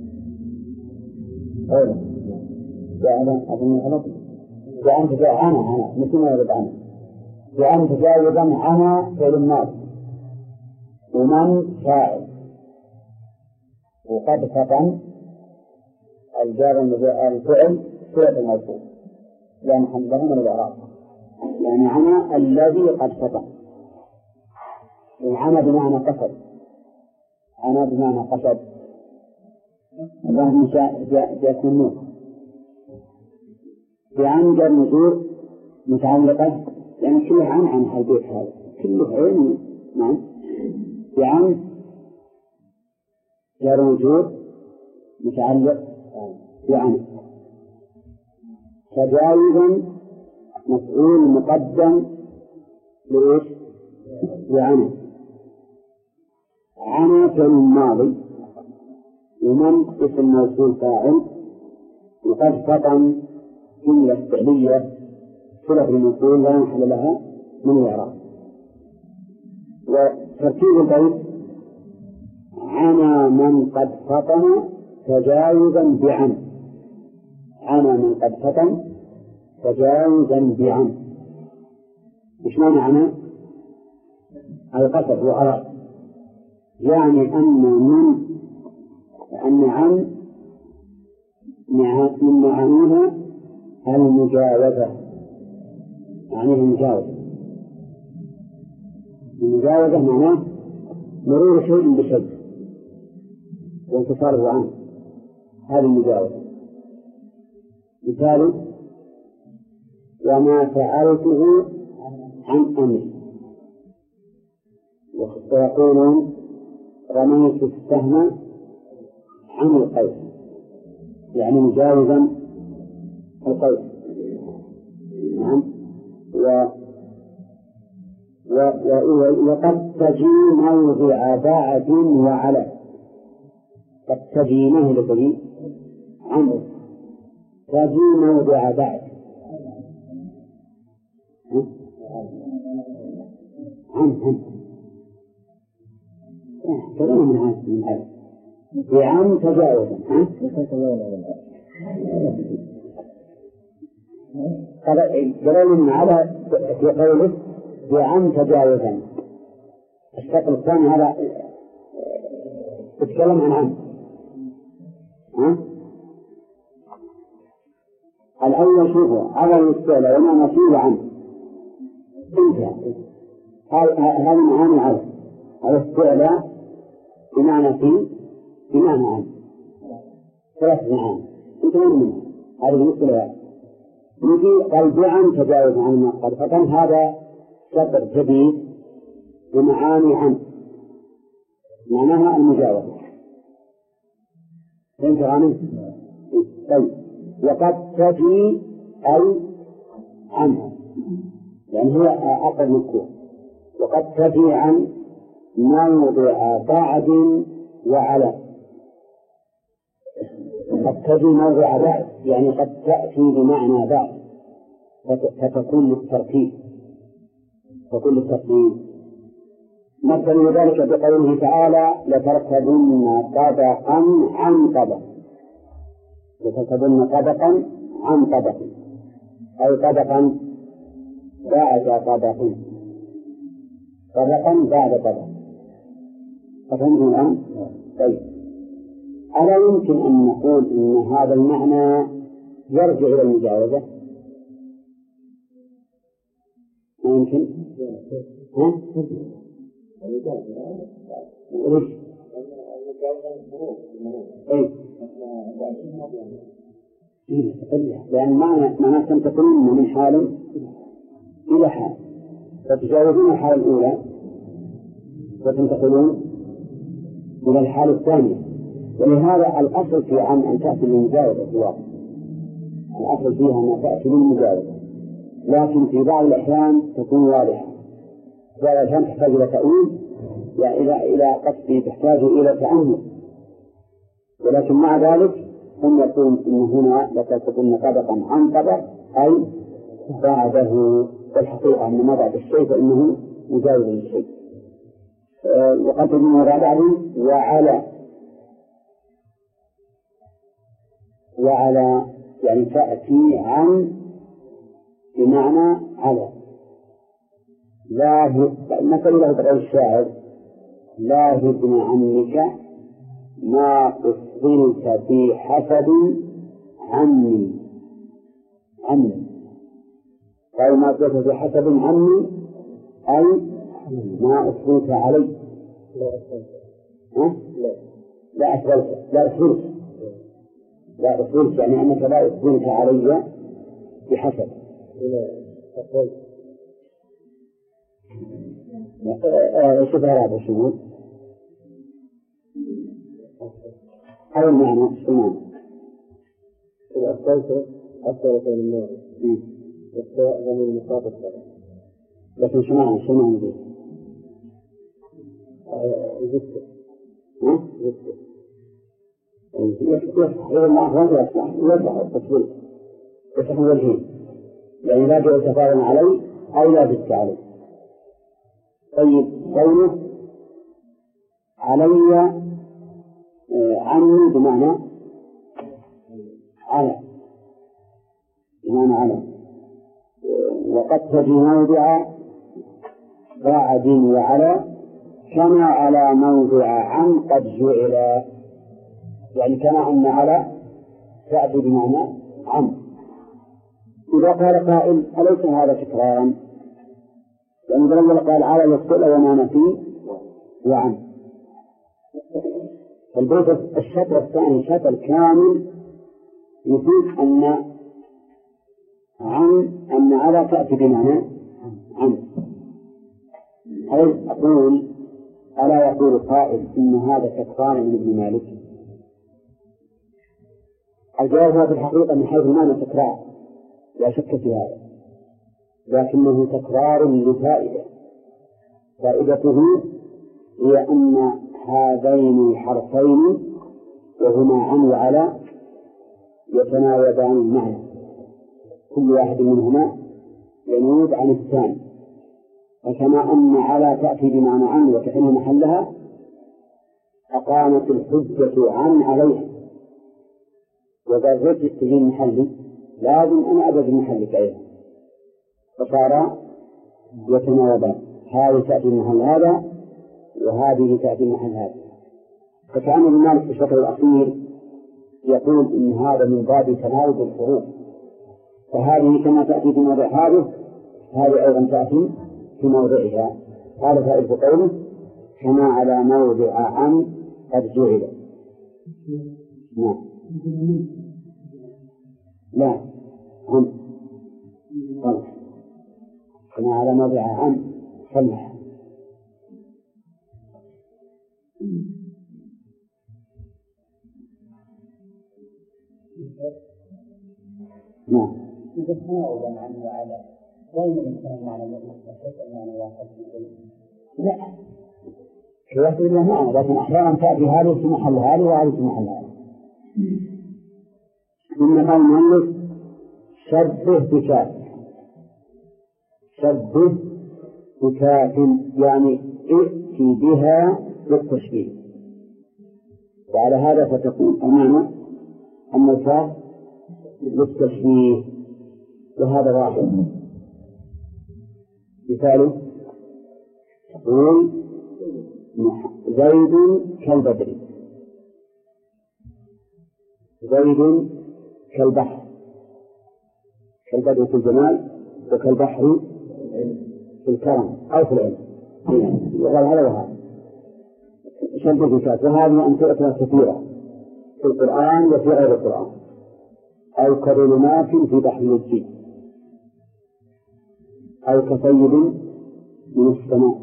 بأن تجاوز عنا مثل ما يرد عنه، بأن تجاوزا عنا فعل الماضي، ومن فاعل، وقد فتن الجار الفعل فعل الموصول لا محل له من الإعراب، يعني عنا الذي قد فتن. وعنا بمعنى قصد، عنا بمعنى قصد، اللهم جاءت النور. بعن جار مجرور متعلقة، يعني كله عن البيت هذا كله عين، نعم. بعن جار مجرور متعلق بعن، تجاوزا مفعول مقدم لإيش؟ بعن، عنا فعل الماضي، ومن اسم موصول فاعل، وقد فتن جملة فعلية صلة الموصول لا محل لها من الإعراب. وترتيب البيت عنا من قد فتن تجاوزا بعن، عنا من قد فتن تجاوزا بعن. إيش معنى عنا؟ القصد وأراد، يعني أن عن من معانيها المجاوزة، يعني المجاوزة. المجاوزة معناه مرور شيء بشيء وانتصاره عنه، هذه المجاوزة. مثال: وما فعلته عن أمري. ويقولون رميت السهم عن القوس، يعني مجاوزا القوس. نعم. وقد تجي موضع بعد وعلى. قد تجي ما هي لتجي عنه، تجي موضع بعد عنه كلام من هذا بعن تجاوزا. كلام على في قوله بعن تجاوزا. الشكل الثاني هذا تتكلم عن الأول شوفوا عمل الاستعلاء وما نصيب عنه انتهى. هذا معاني على الاستعلاء بمعنى فيه بمعنى عنه، ثلاث معاني انتهى منها. هذا بالنسبة لها نجي قلب عن تجاوز عن ما قال، فكان هذا سطر جديد بمعاني عنه معناها المجاوزة. فهمت عنه؟ طيب. وقد تجي أي عنه، يعني هي أقل مذكور. وقد تجي عن موضع بعد وعلى. قد تجي موضع بعد يعني قد تأتي بمعنى بعد، فتكون للترتيب، مثل ذلك بقوله تعالى: لتركبن طبقا عن طبق. لتركبن طبقا عن طبق أي طبقا بعد طبق، طبقا بعد طبق. فهمتم الآن؟ طيب. ألا يمكن أن نقول إن هذا المعنى يرجع إلى المجاوزة؟ ما يمكن؟ لأن معنى تنتقلون من حال إلى حال، فتجاوزون الحالة الأولى وتنتقلون إلى الحالة الثانية. ولهذا الأصل في عن أن تأتي للمجاوزة في الواقع، الأصل فيها أن تأتي للمجاوزة، لكن في بعض الأحيان تكون واضحة، بعض الأحيان تحتاج إلى تأويل إلى قصد تحتاج إلى تأمل. ولكن مع ذلك هم يقولون إن هنا لتكون طبقا عن طبق أي بعده، والحقيقة أن ما بعد الشيء فإنه مجاوز للشيء. وقد تكون بعده وعلى يعني تأتي عن بمعنى على. مثل له بقول الشاعر: لا ابن عمك ما أفضلت في حسب عني. قال ما أفضلت في حسب عني أي ما أفضلت علي. لا أفضلت يعني أنك لا أفضلت علي بحسب. شوف هذا شو هذا المعنى. إذا أفضلت أفضل من النار والسواء من المخاطب، لكن شو معنى ذي؟ يذكر يصح التصوير، يصح وجهين، يعني لا جاء تفاعل علي أو لا جدت علي. طيب قوله علي عني بمعنى على، وقد تجي موضع بعد وعلى كما على موضع عن قد جعل، يعني كما أن على تأتي بمعنى عن. إذا قال قائل: أليس هذا تكرارا؟ لأن الله قال على يقتل وما نفي وعن. البيت الشطر الثاني شطر كامل يفيد أن على تأتي بمعنى عن. هل أقول ألا يقول قائل إن هذا تكرار من ابن مالك؟ الجواب هو في الحقيقة من حيث المعنى تكرار لا شك في هذا، لكنه تكرار لفائدة، فائدته هي أن هذين الحرفين وهما عن وعلى يتناوبان المعنى، كل واحد منهما ينوب عن الثاني. فكما أن على تأتي بمعنى عن وتحل محلها أقامت الحجة عن عليها، وقال رجل تجي محلي لازم أنا أبدأ محلك أيضا، فصار يتناوبان، هذه تأتي محل هذا وهذه تأتي محل هذا. فكان ابن مالك في الشطر الأخير يقول إن هذا من باب تناوب الحروف، فهذه كما تأتي في موضع هذه أيضا تأتي في موضعها. قال فائدة قوله كما على موضع عن قد جعل. نعم لا عن غلط، كما على موضع عن صلح. نعم تناوبا عن وعلى دائما يكون معنى المعنى واحد. لا كيف إلا معنى، لكن أحيانا تأتي هذه في محل هذه وهذه في محل هذه. ثم قال المؤلف شبه بكاف، شبه بكاف يعني ائتي بها للتشبيه، وعلى هذا فتكون المعنى أن الكاف للتشبيه، وهذا واحد. مثاله تقول زيد كالبدر، زيد كالبحر، كالبدر في الجمال وكالبحر في الكرم أو في العلم، وقال هذا وهذا شبه بكاف. وهذه أمثلة كثيرة في القرآن وفي غير القرآن، أو كظلمات في بحر اللجي، أو كسيد من السماء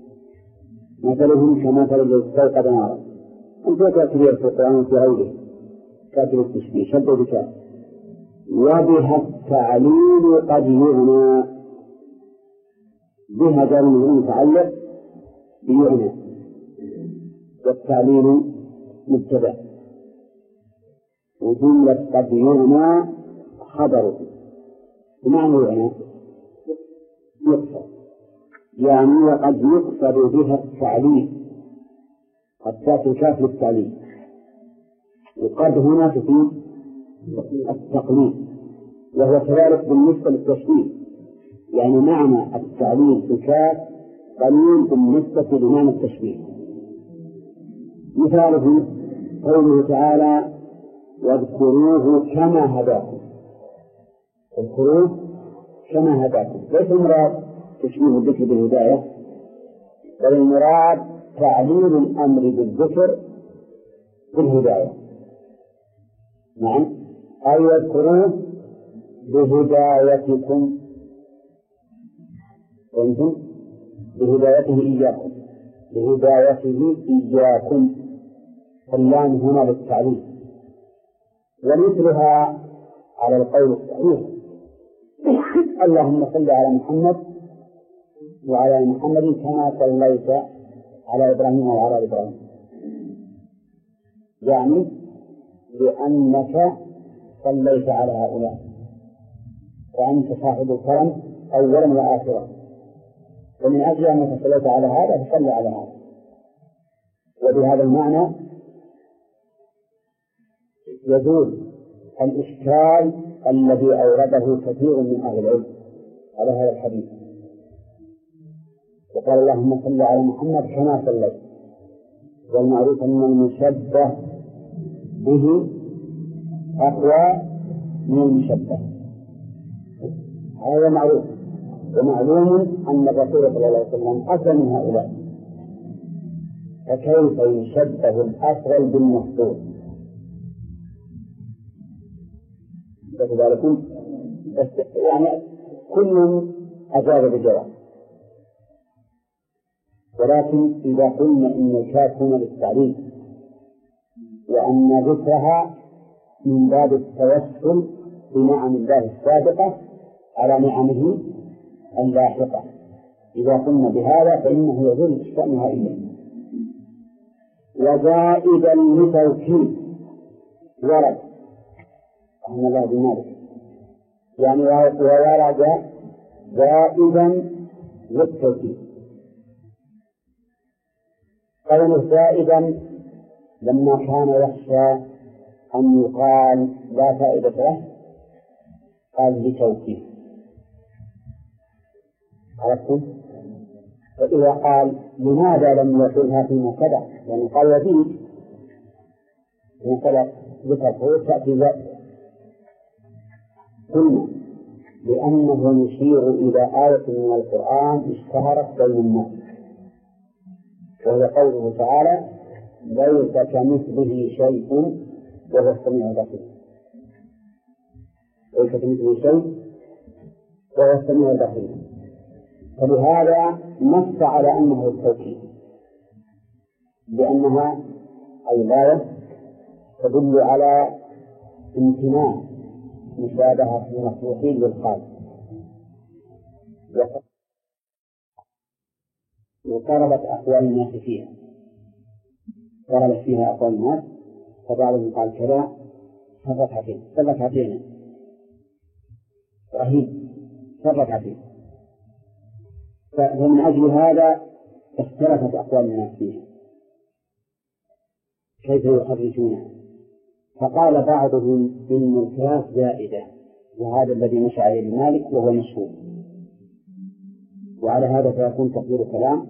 مثلهم كمثل الذي استوقد نارا. أمثلة كثيرة في القرآن وفي غيره كاتب التشبيه شبه بكاف. وبها التعليل قد يعنى، بها جار متعلق بيعنى، والتعليل مبتدأ، وجملة قد يعنى خبره. بمعنى يعنى يقصد، يعني وقد يقصد بها التعليل، قد تأتي الكاف للتعليل، وقد هنا تفيد التقليل، وهو كذلك بالنسبة للتشبيه، يعني معنى التعليل في الكاف قليل بالنسبة لمعنى التشبيه. مثاله قوله تعالى واذكروه كما هداكم، اذكروه كما هداكم، ليس المراد تشبيه الذكر بالهداية، بل المراد تعليل الأمر بالذكر بالهداية. نعم أي واذكروه بهدايتكم، وأنتم بهدايته إياكم، بهدايته إياكم، فاللام هنا للتعليل. ومثلها على القول الصحيح اللهم صل على محمد وعلى محمد كما صليت على إبراهيم وعلى إبراهيم، يعني لأنك صليت على هؤلاء وأنت صاحب الكرم أولا وآخرا، ومن أجل أنك صليت على هذا فصل على هذا. وبهذا المعنى يزول الإشكال الذي أورده كثير من أهل العلم على هذا الحديث، وقال اللهم صل على محمد كما صليت، والمعروف أن المشبه به أقوى من المشبه، هذا معروف. ومعلوم أن الرسول صلى الله عليه وسلم أفضل من هؤلاء، فكيف يشبه الأفضل بالمفضول؟ فذلكم يعني كل أجاب بجواب، ولكن إذا قلنا إن الكاف هنا للتعريف وأن ذكرها من باب التوسل بنعم الله السابقة على نعمه اللاحقة، إذا قلنا بهذا فإنه يدل شأنها إليه. وزائدا لتوكيد ورد رحمه الله بمالك، يعني وورد زائدا للتوكيد. قوله زائدا لما كان يخشى أن يقال لا فائدة له قال لتوكيد، عرفتم؟ فإذا قال لماذا لم يقلها في مبتدأ؟ يعني قال وفيه مبتدأ ذكر تأتي زائدة، قلنا لأنه يشير إلى آية من القرآن اشتهرت بين الناس، وهي قوله تعالى ليس كمثله شيء وهو السميع البصير. ليس كمثله شيء وهو السميع البصير، فلهذا نص على أنه التوكيد، لأنها الآية تدل على امتناع مشابهة المخلوقين للخالق، وقربت أقوال الناس فيها، قربت فيها أقوال الناس، فبعضهم قال كذا صرفاتين رهيب صرفاتين، فمن أجل هذا اختلفت أقوال الناس فيها كيف يخرجونها. فقال بعضهم إن الكاف زائدة، وهذا الذي مشى عليه مالك وهو مشهور، وعلى هذا فيكون تقدير الكلام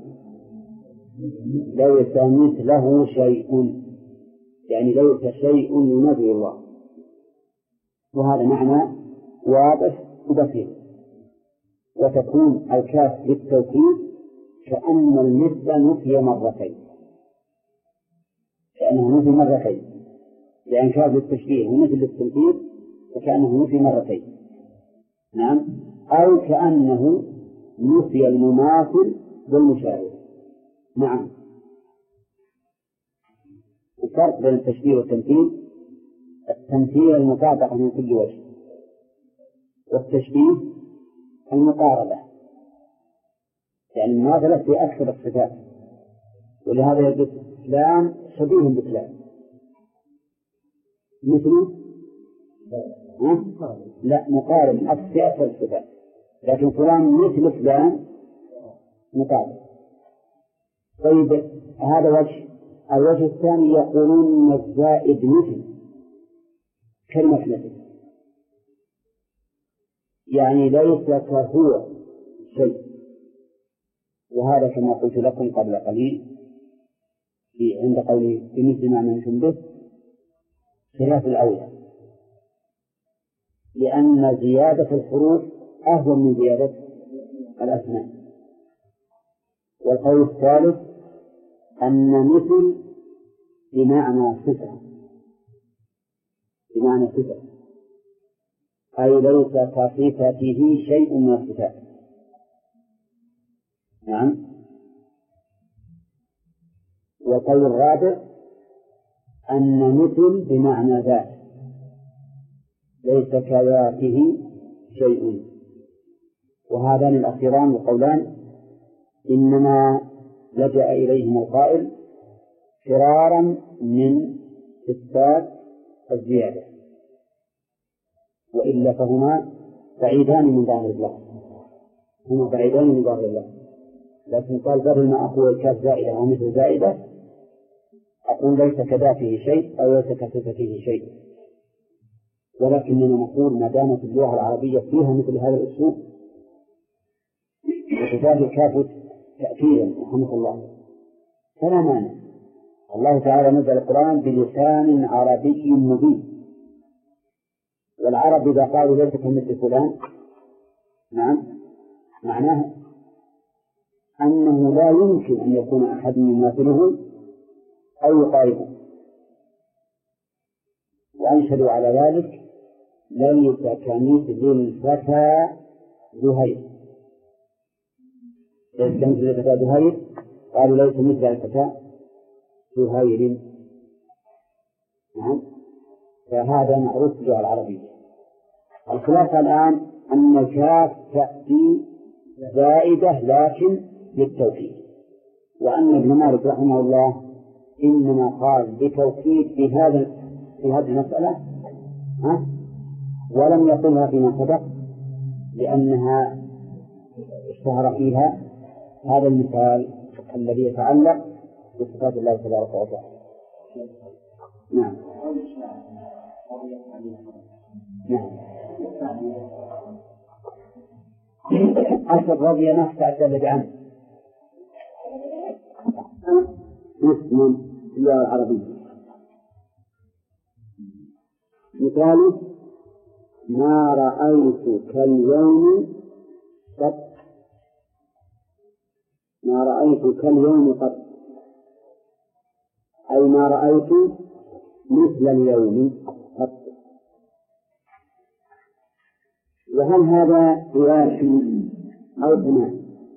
ليس مثله شيء، يعني ليس شيء ينزل الله، وهذا معنى واضح وبسيط. وتكون الكاف للتوكيد كأن المثل نفي مرتين، كأنه نفي مرتين، لأن كاف للتشبيه ومثل للتنكير فكأنه نفي مرتين. نعم، أو كأنه نفي المماثل بالمشابه. نعم، الفرق بين التشبيه والتمثيل: التمثيل المطابقة من كل وجه، والتشبيه المقاربة، يعني المماثلة في أكثر الصفات، ولهذا يجب فلان شبيه بفلان، مثل لا مقارب في أكثر الصفات، لكن فلان مثل فلان مقارب. طيب، هذا وجه. الوجه الثاني يقولون الزائد مثل كلمة مثل، يعني ليس كهو شيء، وهذا كما قلت لكم قبل قليل عند قوله بمثل ما ننتم به خلاف الأولى، لأن زيادة الحروف أهون من زيادة الأسماء. والقول الثالث أن مثل بمعنى صفة، أي ليس كصفته شيء من الصفات. نعم. والقول الرابع أن مثل بمعنى ذات، ليس كذاته شيء. وهذان الأخيران القولان إنما لجأ إليهما القائل فرارا من إثبات الزيادة، وإلا فهما بعيدان من ظاهر الله، لكن قال بدل ما أقول الكاف زائدة أو مثل زائدة أقول ليس كذاته شيء أو ليس كصفته شيء. ولكننا نقول ما دامت اللغة العربية فيها مثل هذا الأسلوب وتزاد الكاف تأكيدا رحمه الله فلا مانع. الله تعالى نزل القرآن بلسان عربي مبين، والعرب إذا قالوا ليس كمثل فلان نعم معناه أنه لا يمكن أن يكون أحد يماثله أو يقاربه. وأنشدوا على ذلك: ليس كمثل الفتى زهير. ليس كمثل الفتى زهير، قالوا ليس مثل الفتى زهير. نعم، فهذا معروف في اللغة العربية. الخلاف الآن أن الكاف تأتي زائدة لكن للتوكيد، وأن ابن مالك رحمه الله إنما قال بتوكيد في هذه المسألة، ولم يقلها فيما سبق، لأنها اشتهر فيها هذا المثال الذي يتعلق بصفات الله تبارك وتعالى. نعم. نعم. أصل رضي ما تعتمد عنه اسم في اللغة العربية. مثاله: ما رأيت كاليوم قط. ما رأيت كاليوم قط، أي ما رأيت مثل اليوم قط. وهل هذا قياس أو بناء؟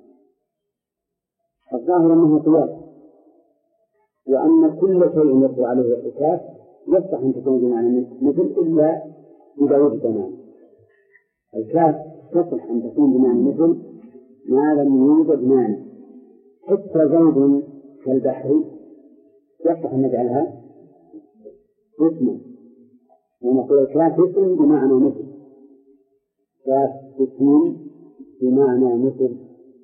الظاهر أنه قياس، وأن كل شيء يطلق عليه القياس يصح أن تكون بمعنى مثل إلا إذا وجد معنى. الكاف تصح أن تكون بمعنى مثل ما لم يوجد معنى. حتى زيد كالبحر يصح أن نجعلها اسما، ونقول الكاف اسم بمعنى مثل. كاف اسم بمعنى مثل،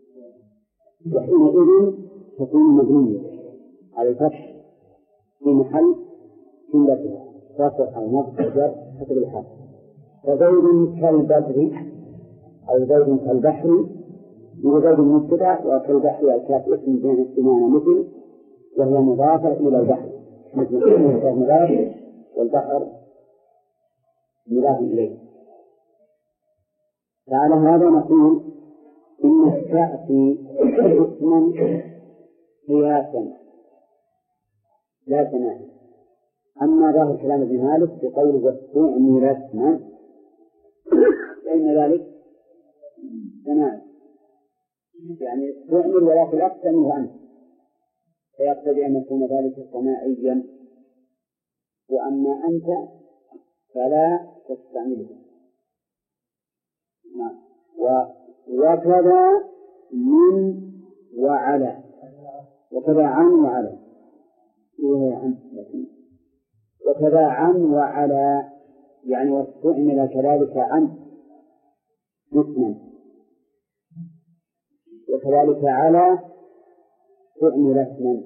وحينئذ تكون مبنية على الفتح في محل جملتها رفع أو نصب أو جر حسب الحال. فزيد كالبدر أو زيد كالبحر، وزيد مبتدأ، وكالبحر الكاف اسم بمعنى مثل، وهي مضافة إلى البحر، مثل مضاف والبحر مضاف إليه. فعلى هذا نقول إن تأتي اسما قياسا لا تنافي. أما ظاهر كلام ابن مالك بقوله واستعمل اسما فإن ذلك تنافي، يعني استعمل ولكن أكثر منه أنت، فيقتضي أن يكون ذلك سماعيا، وأما أنت فلا تستعمله. وكذا من وعلى، وكذا عن وعلى، وكذا عن وعلى، يعني واستعمل كذلك عن اسما، وكذلك على استعمل اسما،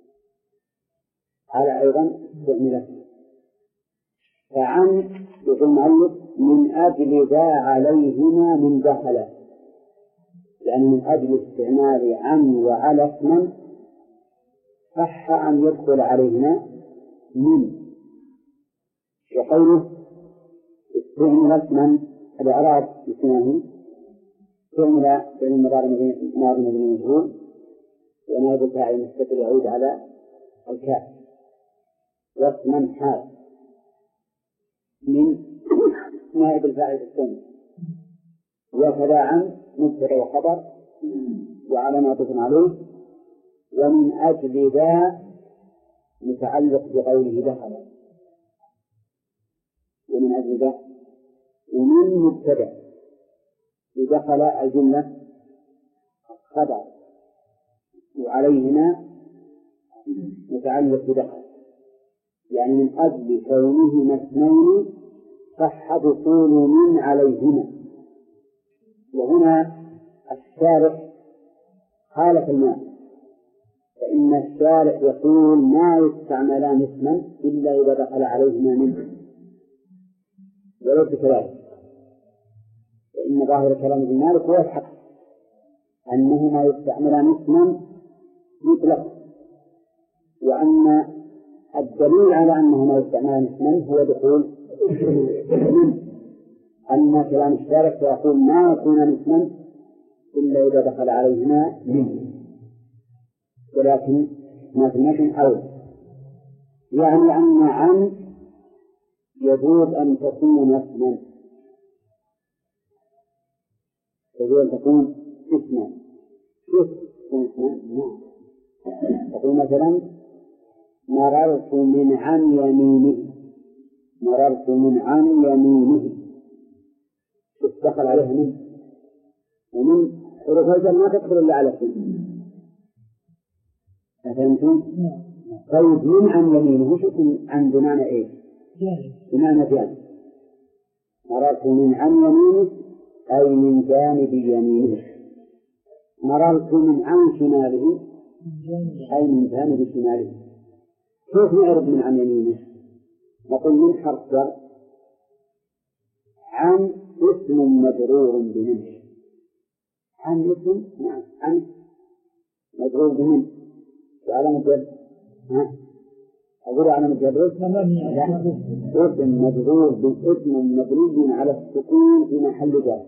على أيضا استعمل اسما. فعن يقول المؤلف من أجل ذا عليهما من دخل، يعني من أجل استعمال عن وعلى اسما صح أن يدخل عليهما من. وقوله استعمل اسما الإعراب بسنه استعمل في المضارع ماضي مجهول، ونائب الفاعل المستتر يعود على الكاف، واسما حال من نائب الفاعل الثاني. وكذا عن مبتدأ وخبر وعلى معطوف عليه. ومن أجل ذا متعلق بقوله دخل، ومن أجل ذا ومن مبتدأ ودخل الجملة خبر، وعليهما متعلق بدخل، يعني من أجل كونهما اثنين صح دخول من عليهما. وهنا الشارح خالف المعنى، فإن الشارح يقول ما يستعملان اسما إلا إذا دخل عليهما منه، وليس كذلك، فإن ظاهر كلام ابن مالك هو الحق أنهما يستعملان اسما مطلقا، وأن الدليل على أنهما يستعملان اسما هو دخول منه. أما كلام الشارح فيقول ما يكون اسما إلا إذا دخل عليهما من، ولكن ما في النفي أو، يعني أن عن يجوز أن تكون اسما، يجوز أن تكون اسما. كيف تكون اسما؟ نعم، تقول مثلا مررت من عن يمينه، مررت من عن يمينه، دخل عليها من، ومن حروف الجر ما تدخل إلا على اسم. أفهمتم؟ طيب من عن يمينه شوف عن بمعنى إيه؟ بمعنى جانب. مررت من عن يمينه أي من جانب يمينه. مررت من عن شماله أي من جانب شماله. كيف نعرف من عن يمينه؟ نقول من حرف جر عن اسم مجرور بمن، عن اسم، نعم، عن مجرور بمن، وعلامة جر أقول علامة جر لا، اسم مجرور باسم مبني على السكون في محل جر.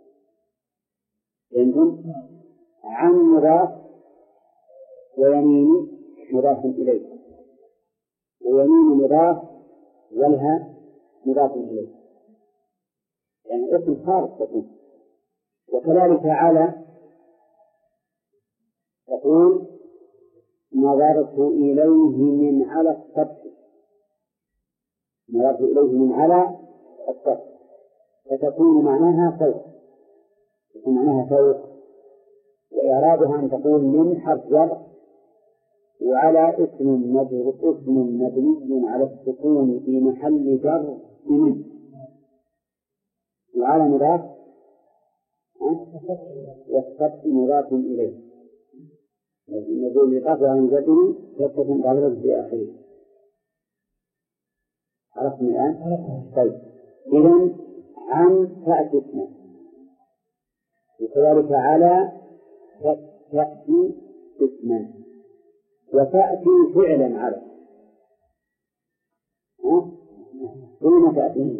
فهمتم؟ عن مضاف ويمين مضاف إليه، ويمين مضاف والها مضاف إليه، يعني اسم خارج تكون. وكذلك على تقول نظرت إليه من على السطح، نظرت إليه من على السطح، فتكون معناها فوق، تكون معناها فوق. وإعرابها أن تقول من حرف جر وعلى اسم مبني على السكون في محل جر من، وعلى مضاف والسطح مضاف إليه، نقول لقطع عن جدني تكون قبل في آخره. عرفنا الآن؟ طيب، إذن عن تأتي اسما، وكذلك على تأتي اسما، وتأتي فعلا على. فين تأتي؟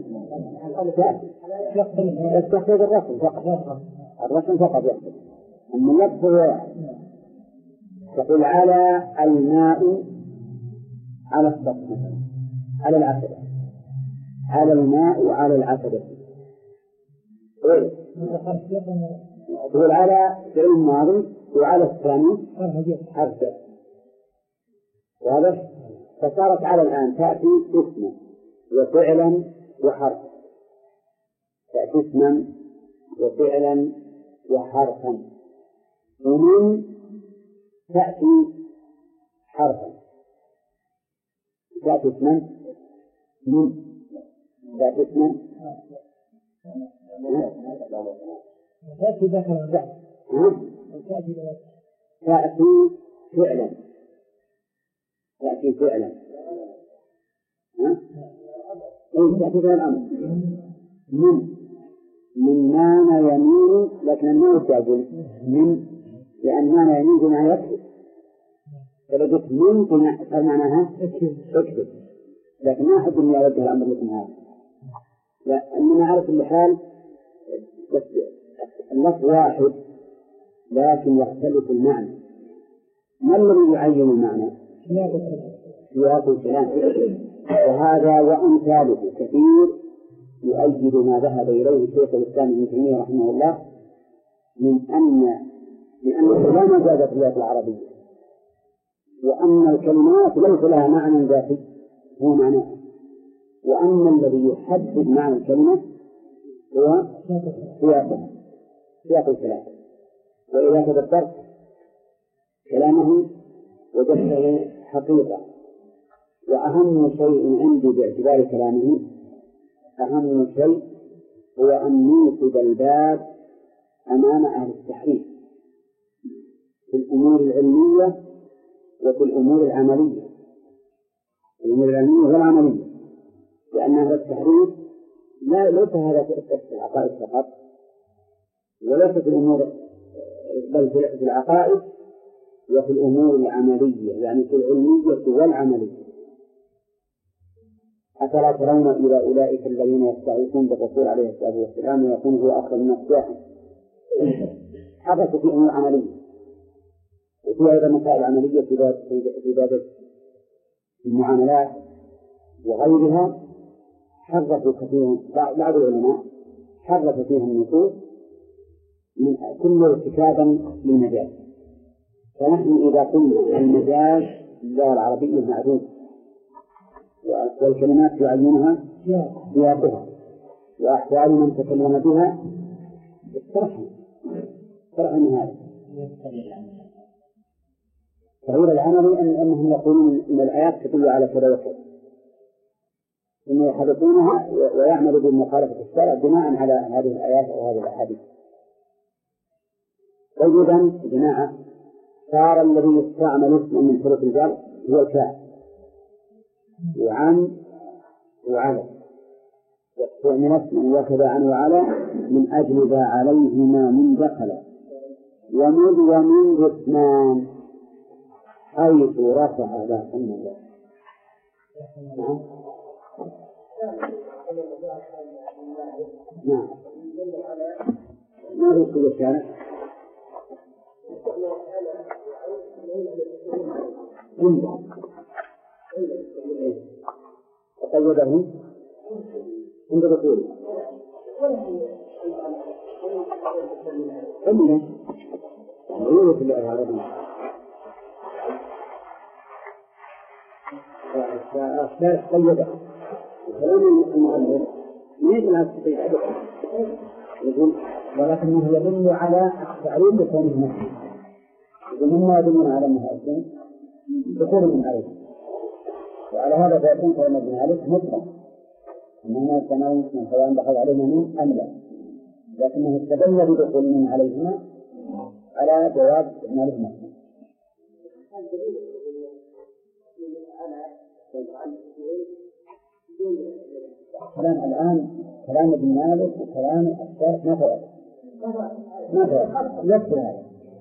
تحتاج الرسم فقط، الرسم فقط يحتاج، أما اللفظ هو واحد. تقول على الماء على السطح، على العتبة، على الماء على العتبة. تقول على فعل ماضي وعلى الثاني حرف جر، واضح؟ فصارت على الآن تأتي اسما وفعلا وحرفا، تأتي اسما وفعلا وحرفا. ومن تأتي حرفا، تأتي اسما، من تأتي اسما، تأتي ذكرا بعد، تأتي فعلا، تأتي فعلا، تأتي فعلا الأمر. من نام يمين، لكن النوم تقول من، لأن نام يمين بما يكتب، فلو قلت من فمعناها اكتب، لكن ما أحب أن يرد الأمر لكم هذا، لأننا نعرف الحال اللفظ واحد لكن يختلف المعنى. ما الذي يعين المعنى؟ سياق الكلام، وهذا وأمثاله كثير يؤيد ما ذهب إليه شيخ الإسلام ابن تيمية رحمه الله من أنه لا مجاز في اللغة العربية، وأن الكلمات ليس لها معنى ذاتي هو معناه، وأن الذي يحدد معنى الكلمة هو سياق الكلام. وإذا تدبرت كلامه وجدته حقيقة. وأهم شيء عندي باعتبار كلامه، أهم شيء هو أن نوصد الباب أمام أهل التحريف في الأمور العلمية وفي الأمور العملية، الأمور العلمية والعملية، لأن أهل التحريف ليس هذا في العقائد فقط، وليس في الأمور، بل في العقائد وفي الأمور العملية، يعني في العلمية والعملية. أفلا ترون إلى أولئك الذين يستعيثون بالرسول عليه الصلاة والسلام ويكون هو أكثر من الساحة حدث في أمور عملية، وفي أيضا مسائل عملية في باب المعاملات وغيرها حرفوا كثير بعض العلماء حرف فيها النصوص من كل ارتكابا للمجاز. فنحن إذا قلنا المجاز باللغة العربية معروف والكلمات يعينها سياقها وأحوال من تكلم بها استرحم من هذا. تغيير العملي أنهم يقولون إن الآيات تدل على كذا وكذا، ثم يحرفونها ويعملوا بمخالفة الشرع بناء على هذه الآيات أو هذه الأحاديث. وإذن يا جماعة صار الذي يستعمل اسم من حروف الجر هو الكاف وعن وعلى، واستعمل اسم وكذا عن وعلى من أجل ذا عليهما من دخل ومذ ومن اثنان حيث رفع ذا الله. نعم ما يقول الشارع وقيده عند دخوله أمنا غيره في اللغة العربية. فالشارع قيده وكلام المؤلف ليس لا تستطيع أبدا يقول ولكنه يدل على التعليم بكونه مسلم. يقول مما يدل على أنها أسلم دخول من عليه، وعلى هذا فيكون كلمة ابن عليه مطلق أنهما يستمعون من سواء دخل عليهما من أم لا، لكنه استدل بدخول من عليهما على جواب ابن عليه مسلم. كلام الآن كلام ابن مالك وكلام الشارح ما فرق يكفي هذا.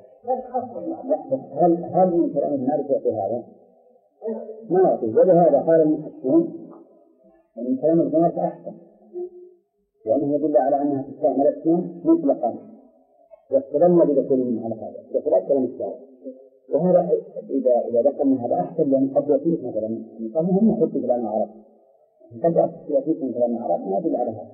هل من كلام ابن مالك يعطي هذا؟ ما يعطي. ولهذا قال المحسنون من كلام ابن مالك أحسن، لأنه يدل على أنها تستعمل اسم مطلقا واستدل بدخول من على هذا بخلاف كلام الشارح. وهذا إذا ذكرنا هذا أحسن، لأن قد يأتيك مثلا قال مهم يحط كلام العرب قد يأتيك من كلام العرب ما يدل على هذا.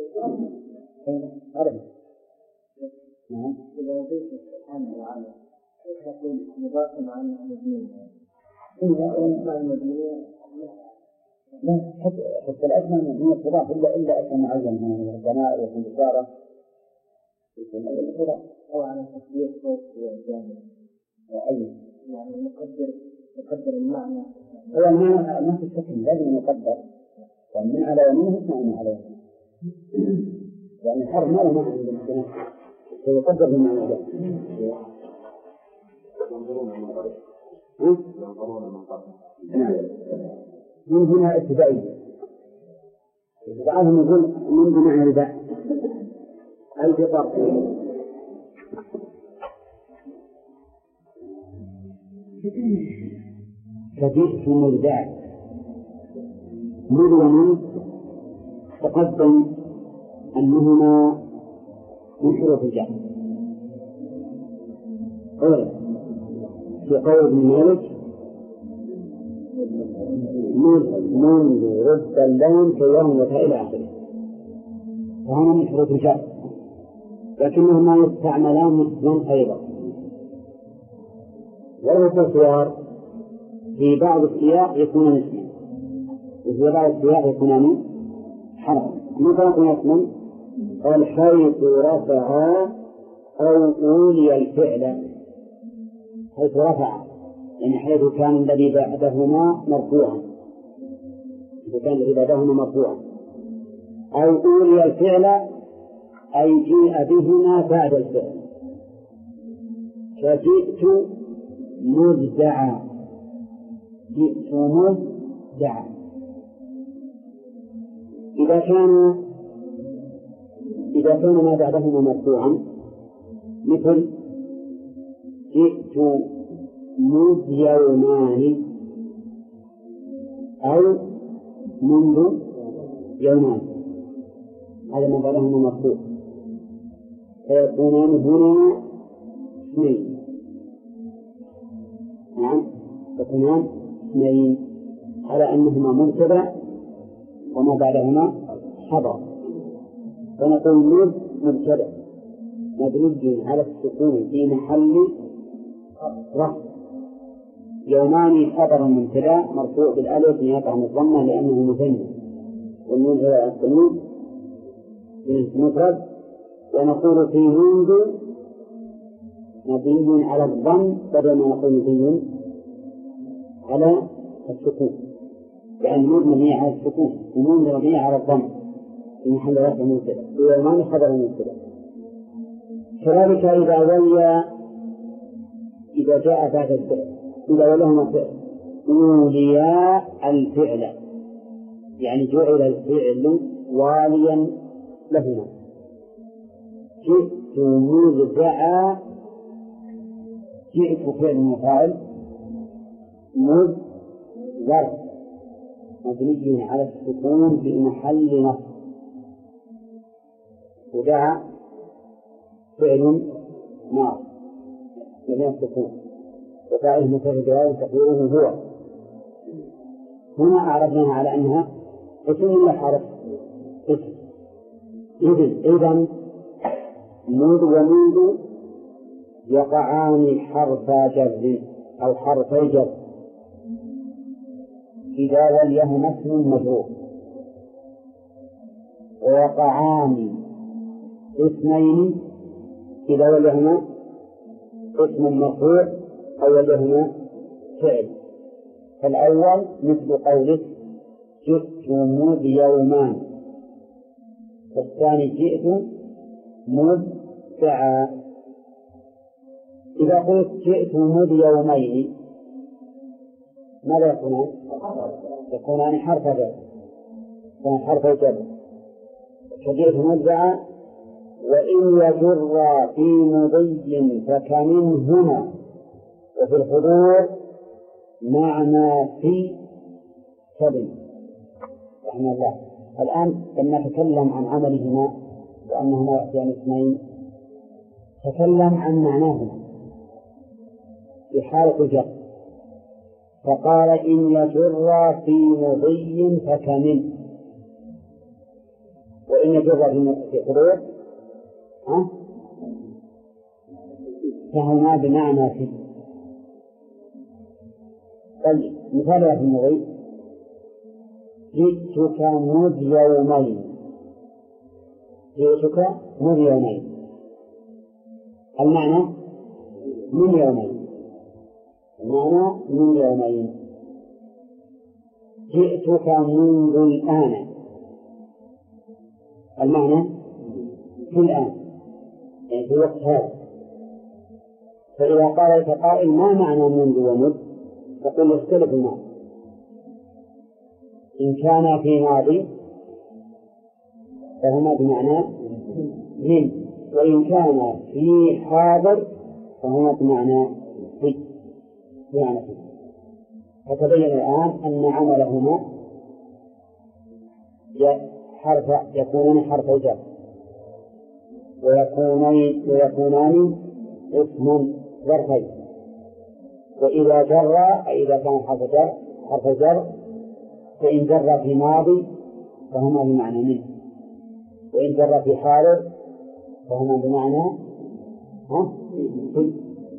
عربي نعم إذا أضيف سبحانه وتعالى يكون مضافا مع المدينة مع المدينة لا حتى الأسماء المدينة تضاف إلا اسم معين من الجماعة والبشارة أو على تقدير صوت وجامع أي يعني نقدر المعنى. هو المعنى ما في الحكم لازم نقدر ومن على يمينه اسمعنا على يمينه، يعني الحرف ما له معنى بالامكانات فيقدر بالمعنى ده. نعم من هنا اتباعية بعضهم يقول من بمعنى الباء أي بطرف فجئت مرداع مدوني تقدم أنهما من حروف الجر. أولا في قول ابن مالك منذ رد اللون كيوم إلى آخره، وهما من حروف الجر لكنهما يستعملان مثلا أيضا. والتصوير في بعض السياق يكون اسما وفي بعض السياق يكونان حرفا. مثلا اسما قال حيث رفع أو أولي الفعل، حيث رفع يعني حيث كان الذي بعدهما مرفوعا، كان الذي بعدهما مرفوعا، أو أولي الفعل أي جيء بهما بعد الفعل. فجئت مزدعا، جئت مزدعا. إذا كان ما بعدهما مرفوعا مثل جئت مذ يومان أو منذ يومان، هذا ما بعدهما مرفوع. فيكونان هنا اثنين. نعم، يكونان اثنين على أنهما مبتدأ وما بعدهما خبر. فنقول مذ مبتدأ مبني على السكون في محل رفع. يومان خبر مبتدأ مرفوع بالألف نيابة عن الضمة لأنه مثنى، والنون هي التمييز مفرد. ونقول في منذ مبني على الضم بدل ما نقول مبني على السكون، لأن النون مبني على السكون والنون مبني على الضم في محل رفع مبتدأ. ويومان خبر مبتدأ. كذلك إذا جاء بعد الفعل إذا ولهما فعل أولياء الفعل، يعني جعل الفعل واليا لهما. جئت مذ جئت فعل مفاعل مذ ظرف مبني على السكون في محل نصب، ودعا فعل ماض مبني على السكون وفاعله مفعول جواب تقديره هو. هنا أعرضناها على أنها اسم ولا حرف؟ اسم. إذن منذ ومنذ يقعان حرف جر أو حرفي جر إذا وليهما اسم مجرور، ويقعان اسمين إذا وليهما اسم مرفوع أو وليهما فعل. فالأول مثل قولك جئت مذ يومان، والثاني جئت مذ ساعة. إذا قلت جئت مذ يومين ماذا يكونان؟ يكونان حرف جر، حرف جر. فجئت مذ ساعة. وإن يجر في مضي فكمنهما، وفي الحضور معنى في سبيل رحمه الله. الآن لما تكلم عن عملهما وأنهما يأتيان اثنين تكلم عن معناهما في حالة جر، فقال إن يجر في مضي فكمن، وإن يجر في حضور فهما بمعنى في. طيب مثال في المضي جئتك مذ يومين، جئتك مذ يومين المعنى من يومين، المعنى من يومين. جئتك منذ الآن المعنى في الآن، يعني في وقت هذا. فإذا قال لك قائل ما معنى منذ ومذ فقل يختلف المعنى. إن كان في ماضي فهما بمعنى من، وإن كان في حاضر فهما بمعنى في. فتبين الآن أن عملهما يكونان حرف جر ويكونان اسما ظرفين. وإذا جر أي إذا كان حرف جر فإن جر في ماضي فهما بمعنى منه، وإن جر في حاضر فهما بمعنى في.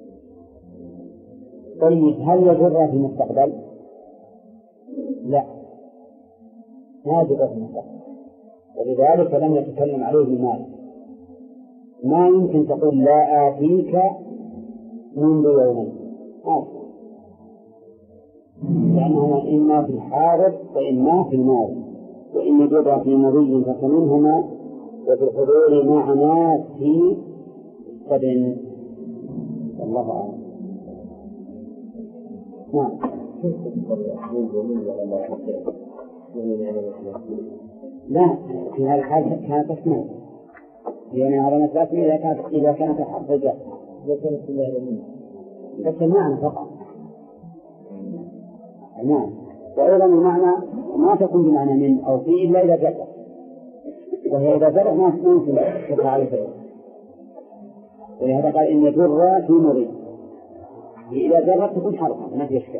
طيب هل يجر في المستقبل؟ لا، ما يجر في المستقبل، ولذلك لم يتكلم عليه المال. ما يمكن تقول لا آتيك منذ يومين، لأنهما إما في الحاضر وإما في الماضي. وإن يجر في مضي فكمنهما، وفي الحضور معنى في سبع. والله أعلم. نعم. لا، في هذا الحال كانت اسماء، يعني هذا مثلا إذا كانت حرف جر بس المعنى فقط. نعم. وأيضا المعنى ما تكون بمعنى من أو في إلا إذا جر، وهي إذا جر ما يمكن تفعل فيه. ولهذا قال إن جر في مضي، إذا جرت تكون حرفا ما في إشكال.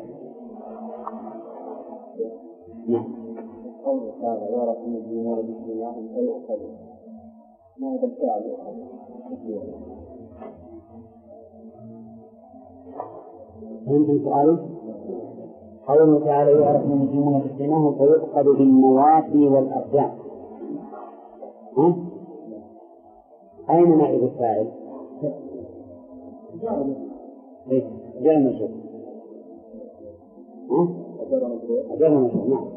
نعم. قوله تعالى يعرف من الدينار بسم الله فيؤخذ، ما هذا الفعل يؤخذ؟ فهمتم سؤاله؟ قوله تعالى يعرف من الدينار بسم الله فيؤخذ بالنواصي والأرجاء. أين نائب الفاعل؟ جاء المشهور. جاء المشهور. نعم.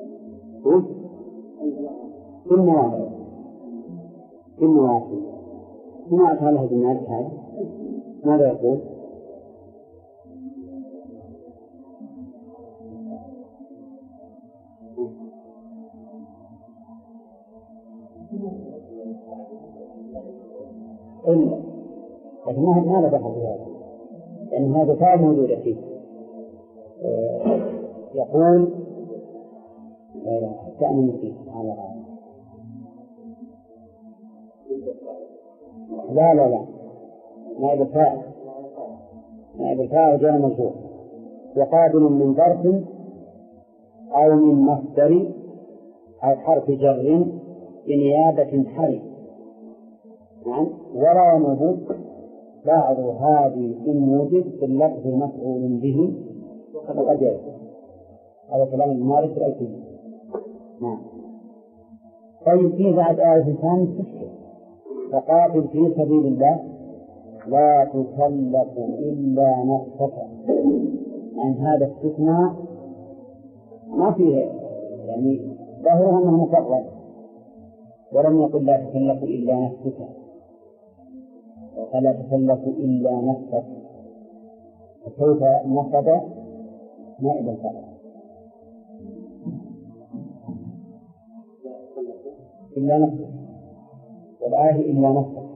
في النواصي. في النواصي. ما أتى لها بالناس هذا؟ ماذا يقول؟ إلا لكن ما له دخل في هذا، لأن هذا فعل موجود فيه. يقول تأمين فيه لا نائب الفاعل. نائب الفاعل جاء مجهول وقابل من ظرف أو من مصدر أو حرف جر بنيابة حرف. نعم. ولا ينوب بعض هذه إن وجد في اللفظ مفعول به فقد يجب. هذا كلام المالك الألفي. نعم. طيب في بعد آية ثانية تشكل فقاتل في سبيل الله لا تكلف إلا نفسك. يعني هذا استثناء ما فيه، يعني ظاهره أنه مفرد، ولم يقل لا تكلف إلا نفسك، فلا تكلف إلا نفسك، فكيف نفذ نائب الفاعل إلا نفسك، والآية إلا نفسك.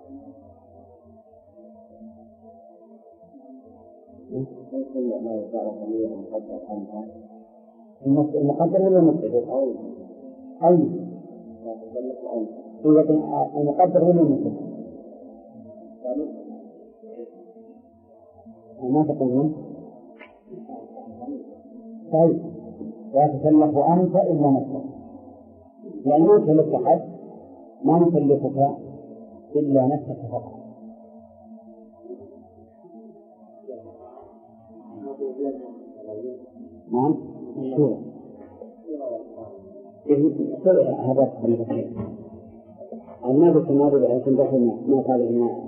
المقدر ولا المقدر؟ أي المقدر ولا المقدر؟ ما تقولون؟ طيب لا تكلف أنت إلا نفسك، يعني ما تكلف أحد، ما نكلفك إلا نفسك فقط. نعم. شو هذا الخليفة الناس التناظر بحيث دخلنا ما قال لنا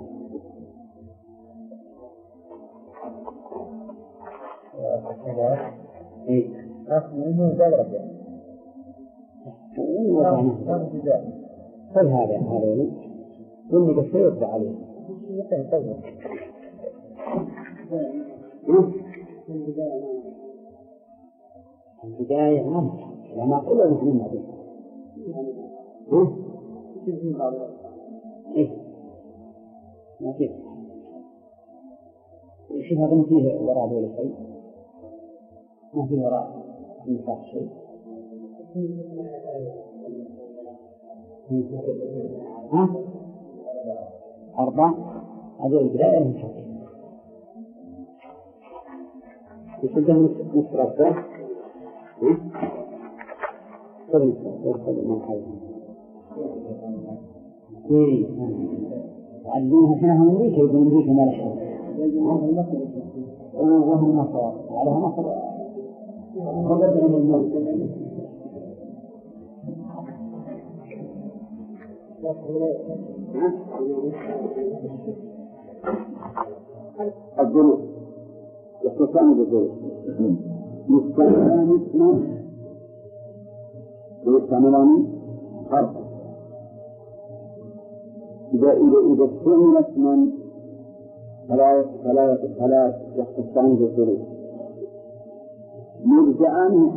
قل هذا هذين إني بسيط عليه البداية ما كله نحن نعرف. ما كيف شوف هذا فيه وراء ولا شيء، ما فيه وراء النفاق شيء. أربعة هذه البداية من شيء يسمى مفرد. عدوها حينها من أمريكا، يقول أمريكا ما لحظة وهم مصر عليها مصر وقدر من الموت. الظروف يختصان بالظروف مستعملان اسمه ويستعملان حرفا. إذا استعمل اسما فلا يختصان بالظروف، مرجعان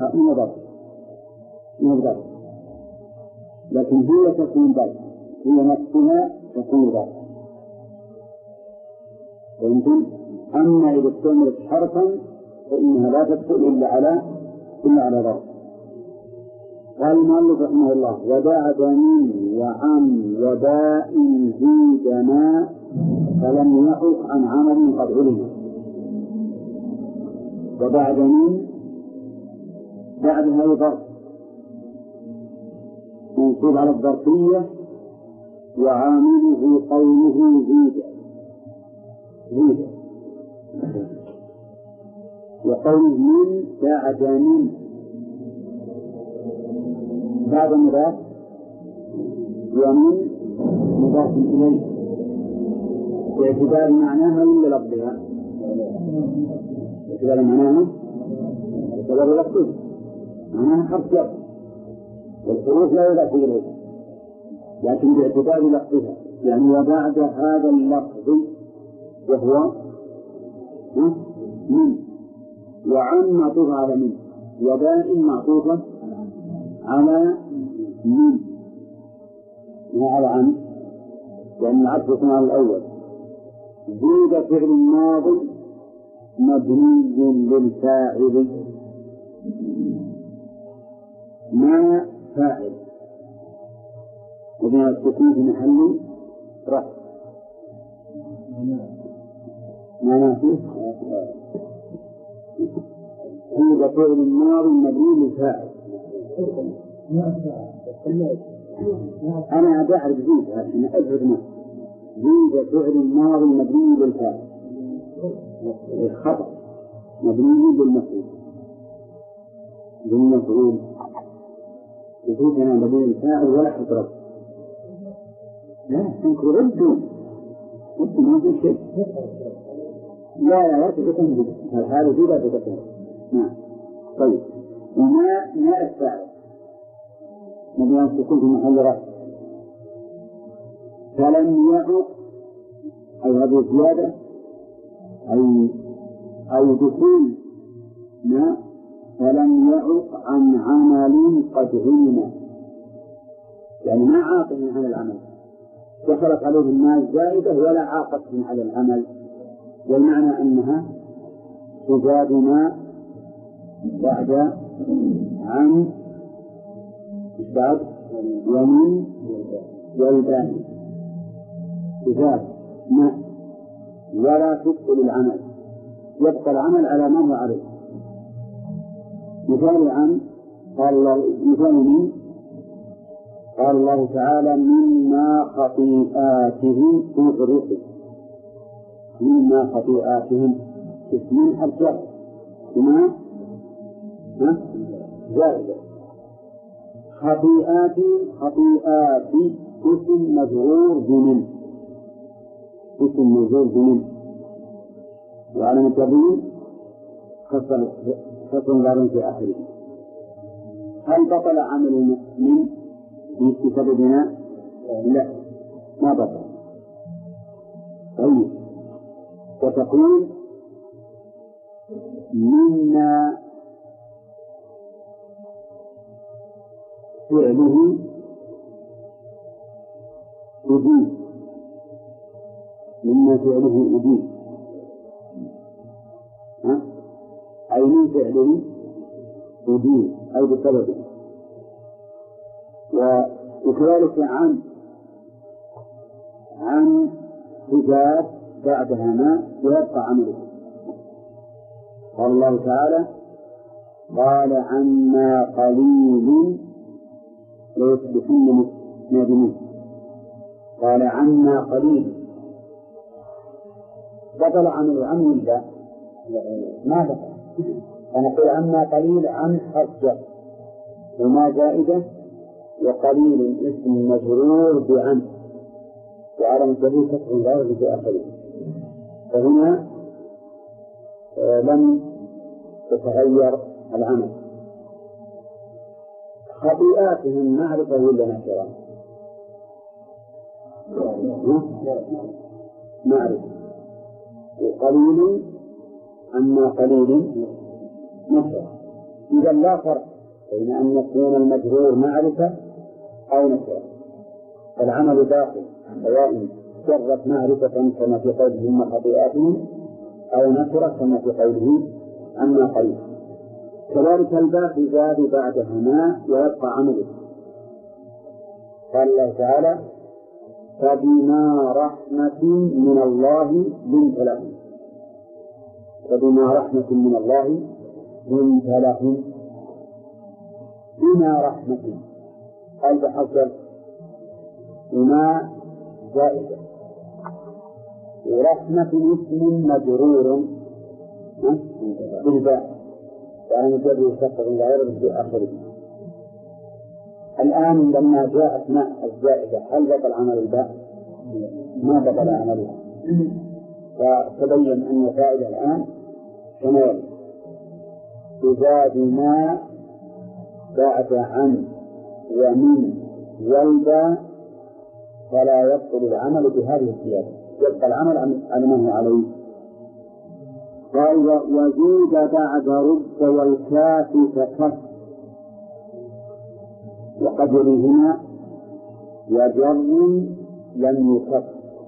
من الضرب، لكن هي تكون ضرب، هي نفسها تكون ضرب. ويمكن أما إذا استعملت حرفا فإنها لا تدخل إلا على ضرب. قال المؤلف رحمه الله: وداع دمين وعم وداء زيدنا فلم يعق عن عمل قد علم. وبعد من بعدها ظرف منصوب على الظرفية وعامله قوله زيد وقوله من بعد من بعد مضاف ومن مضاف إليه باعتبار معناها ولا لفظها؟ باعتبار معناها باعتبار لفظها معناها حرف لفظ والحروف لا يضاف إليه لكن باعتبار لفظها يعني وبعد هذا اللفظ وهو من وعن معطوف على من وباء معطوفة على من وعلى عن لأن العطف يكون على الأول. زيد فعل ماض مبني للفاعل ما فاعل وبين السكون في محل رفع ما نافيه زيد فعل ماض مبني للفاعل. أنا أعرف زيد أنا أجهد ما زيد فعل ماض مبني للفاعل الخطأ مبني للمفعول بالمفعول يقول أنا مبني للفاعل ولا حضرت لا تنكر ردوا ما في شيء لا تتكلم هذا زيد لا تتكلم نعم. طيب وما الفاعل مبني السكون في محل رفع فلم يعق أي هذه الزيادة أي دخول ما فلم يعق عن عمل قد علم يعني ما عاقه عن العمل دخلت عليه المال زائدة ولا عاقته على العمل والمعنى أنها تزاد ما بعد عن بعد ومن والباء تزاد ما ولا تبطل العمل يبقى العمل على ما هو عليه. مثال عن قال الله مثال من قال الله تعالى مما خطيئاتهم في الرسل مما خطيئاتهم اسم حرف بما زائدة خطيئات اسم مجرور بمن اسم مجرور بمن وعلى التبويب خصم ضارب في آخره. هل بطل عمل من بسببنا؟ لا ما بطل. طيب وتقول مما فعله أدين مما فعله أدين أي من فعله أدين أي بسببه. وكذلك عن حجاب بعدها ما ويبقى عمله. قال الله تعالى قال عما قليل ليصبحن نادمين قال عما قليل بطل عمل عن ولا ما بطل. فنقول عما قليل عن حجة وما زائدة وقليل اسم مجرور بعن وعلى مستوى كسر ظاهر في آخره. فهنا لم تتغير العمل. خطيئاتهم معرفة ولا نكرة؟ معرفة. وقليل أما قليل نكرة. إذا لا فرق بين أن يكون المجرور معرفة أو نكرة. العمل باقي سواء جرت معرفة كما في قوله ثم خطيئاتهم أو نكرة كما في قوله أما قليل. كذلك الباقي زاد بعدهما ويبقى عمله. قال الله تعالى فبما رحمة من الله لنت لهم. فبما رحمة من الله لنت لهم. بما رحمة قال بحصر بما زائدة، ورحمة اسم مجرور بالباء يعني مجرد يشتق إلى غير بآخره. الآن لما جاءت ماء الزائدة هل بطل عمل الباء؟ ما بطل عملها. فتبين أن الفائدة الآن كمال إذا بما بعد عن ومن والباء فلا يبطل العمل بهذه الزيادة، يبقى العمل على ما هو عليه. قال وزيد بعد رد والكاف فكف وقد يليهما وجر لم يكف.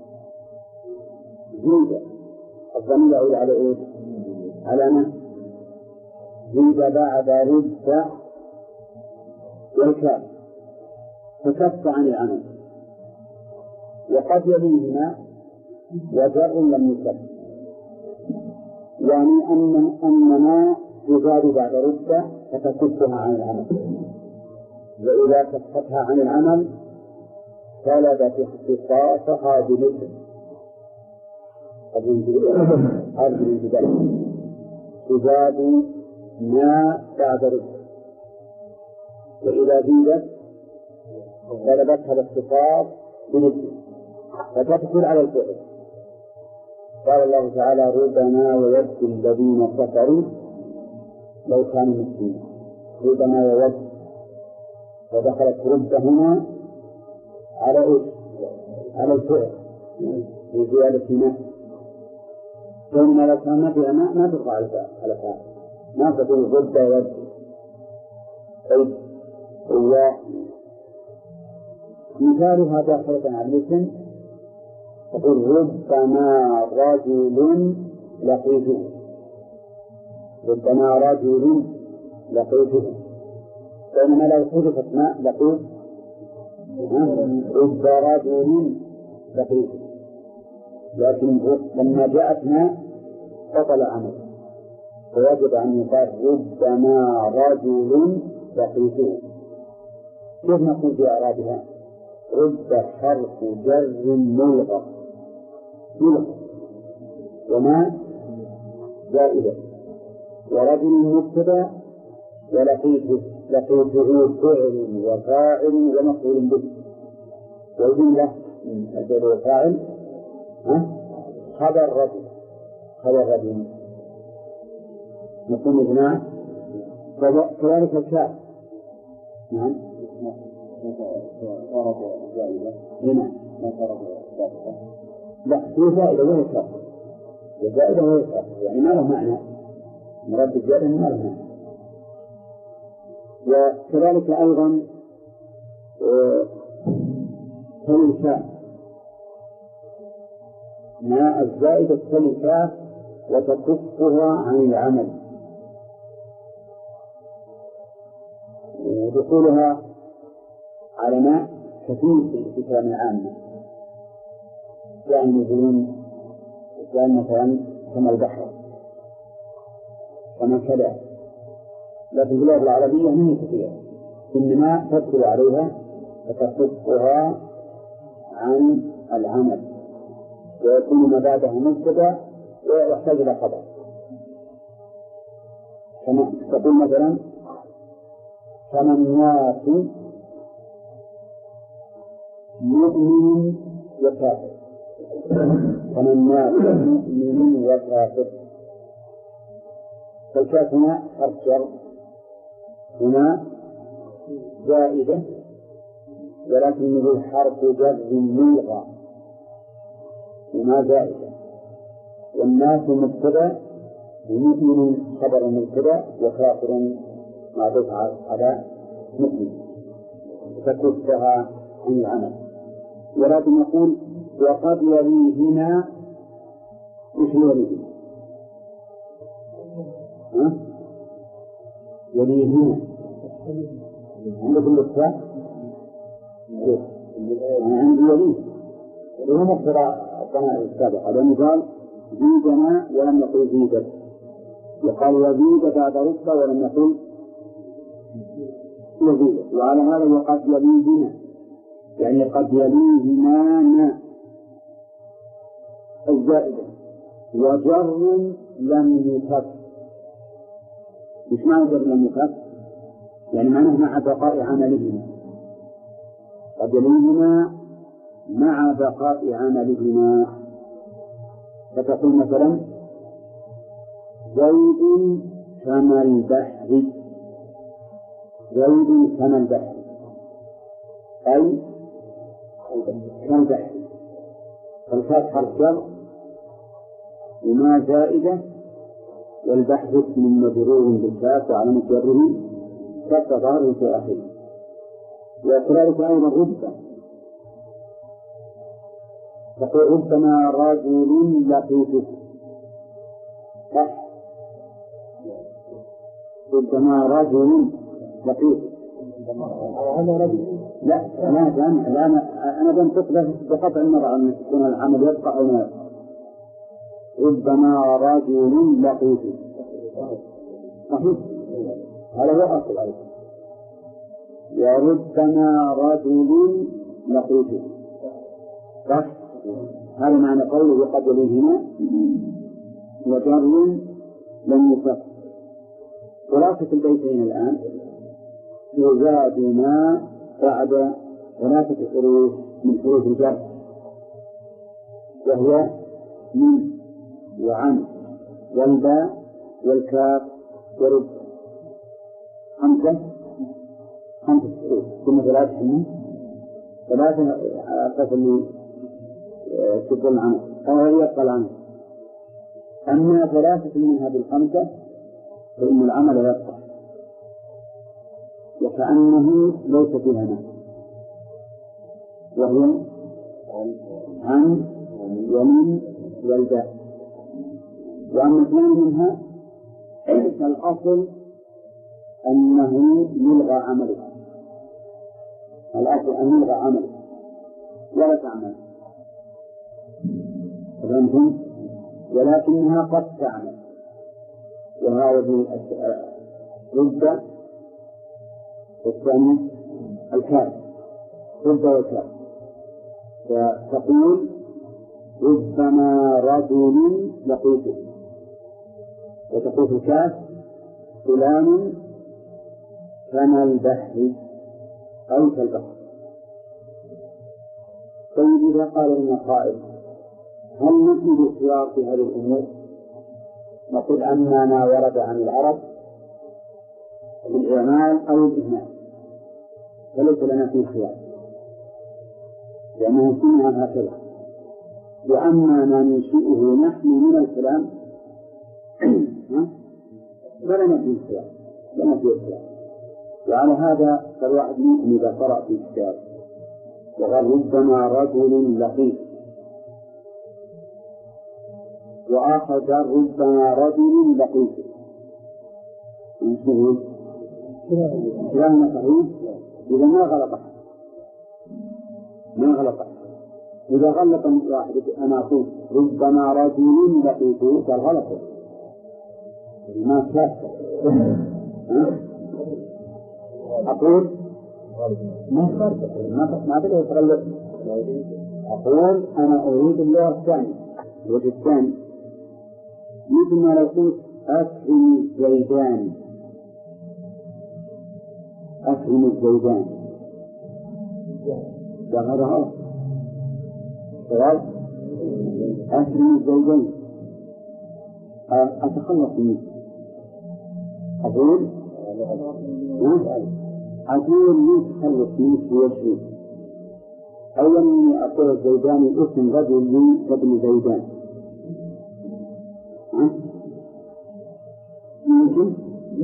زيد الضمير يعود على ايش؟ على ما زيد بعد رد والكاف فكف عن العمل، وقد يليهما وجر لم يكف، يعني أننا تزاد بعد رد فتكفها عن العمل، وإذا كفتها عن العمل طلبت اختصاصها بمثل هذه الانتداب تزاد ما بعد رد، وإذا زيدت طلبتها الاختصاص بمثل فتدخل على الفعل. قال الله تعالى ربما يود الذين كفروا لو كانوا مسلمين. ربما يود فدخلت رب هنا على ايش؟ على الفعل في زيادة ماء، كونما لو كان ما فيها ماء ما ترفع على فعل، ما تقول رب يود. طيب مثالها داخلة على الاسم تقول ربما رجل لقيته، ربما رجل لقيته، بينما لو حذفت ماء لقيت رب رجل لقيته، لكن لما جاءت ماء بطل عمل، فيجب أن يقال ربما رجل لقيته. كيف نقول في أعرابها؟ رب حرف جر ملغى وما زائدة، ورجل مبتدأ ولقيته فعل وفاعل ومفعول به، والجملة الفعل والفاعل خبر رجل نقول ابناء كذلك الكاف. نعم هنا لا في زائدة وهي كاف، الزائدة وهي كاف يعني ما له معنى، مراد الزائدة ما له معنى. وكذلك أيضا الكاف ما الزائدة الكاف وتكفها عن العمل، ودخولها على ماء كثير في كلام العامة، يعني يقولون كان مثلا كما البحر كما كذا، لكن في اللغة العربية ما هي كثيرة، إنما تدخل عليها فتكفها عن العمل، ويكون ما بعده مبتدأ ويحتاج إلى خبر. كما تقول مثلا فمنات مؤمن وكافر، فمنات مؤمن وكافر، فالكاف هنا حرف جر، هنا زائدة ولكنه حرف جر ملغى وما زائدة، والناس مبتدأ ومؤمن خبر مبتدأ وكافر معطوف على مؤمن فكفها عن العمل. ولكن نقول وقد يليهما ايش يليهما؟ يليهما عندكم الكاف؟ أنا عندي يليه وهو مقتضى الضمائر السابقة، لأنه قال زيدنا ولم يقل زيدت، وقال وزيد بعد رب ولم يقل وزيدت. وعلى هذا وقد يليهما، يعني قد يليهما الزائدة وجر لم يكف. مش معنى جر لم يكف؟ يعني معناه مع بقاء عملهما، قد يليهما مع بقاء عملهما. فتقول مثلا زيد كما البحر، زيد كما البحر أي كالبحر، فالكاف حرف جر وما زائدة، والبحر اسم مجرور بالكاف وعلامة جره كسر ظاهره في آخره. وكذلك أيضا ربما، تقول ربما رجل لقيته، ربما رجل لقيته. لا أنا بنطق بقطع النظر أن يكون العمل يبقى أو لا يبقى. ربما رجل لقيته صحيح، هذا هو أصل أيضا. وربما رجل لقيته صح، هذا معنى قوله وقد يليهما وجر لم يكف. خلاصة البيتين الآن يزادنا بعد 3 حروف من حروف الجر، وهي من وعن والباء والكاف ورب، 5 حروف ثم 3 حروف، 3 على أساس اللي تقول عنه أو يقل عنه. أما 3 منها ب5 فإن العمل يبقى وكأنه ليس فيها نفس، وهي عن ومن والباء. وأما 2 منها فالأصل أنه يلغى عمله، الأصل أن يلغى عمله ولا تعمل، فهمتم؟ ولكنها قد تعمل، وهذه رب والثاني الكاف، رب والكاف. فتقول ربما رجل لقيته، وتقول في الكاف فلان كما البحر أو كالبحر. طيب إذا قال لنا قائل هل نفيد الخيار في هذه الأمور؟ نقول أما ما ورد عن العرب بالإعمال أو الإهمال فليس لنا فيه خيار، لأنه سمع هكذا. وأما ما ننشئه نحن من الكلام فلنا فيه خيار، لنا فيه خيار. وعلى هذا فالواحد منكم إذا قرأ في الكتاب وقال ربما رجل لقيت، وآخر ربما رجل لقيت، نقول كلامنا صحيح إذا ما غلط أحد، ما غلط أحد. إذا غلط واحد أنا أقول ربما رجل لقيته قال غلط ما كاف. أقول ما تقدر يتغلط، أقول أنا أريد اللغة الثانية، الوجه الثاني مثل ما لو قلت أكرم الزيدان، أكرم الزيدان هذا غلط. أكرم الزيدان أتخلص منه، أقول لي تخلص منه في وجهه. أولا أقول الزيدان اسم رجل لي ابن زيدان، يمكن.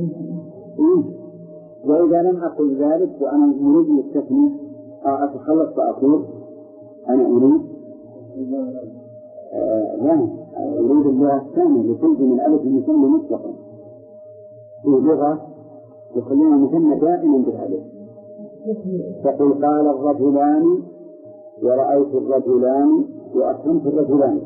وإذا لم أقل ذلك وأنا أريد التثنية أتخلص فأقول أنا أريد لا أريد اللغة الثانية لتلزم الألف المثنى مطلقا في لغة يخلينا مثنى دائما بالألف. تقول قال الرجلان ورأيت الرجلان وأكرمت الرجلان.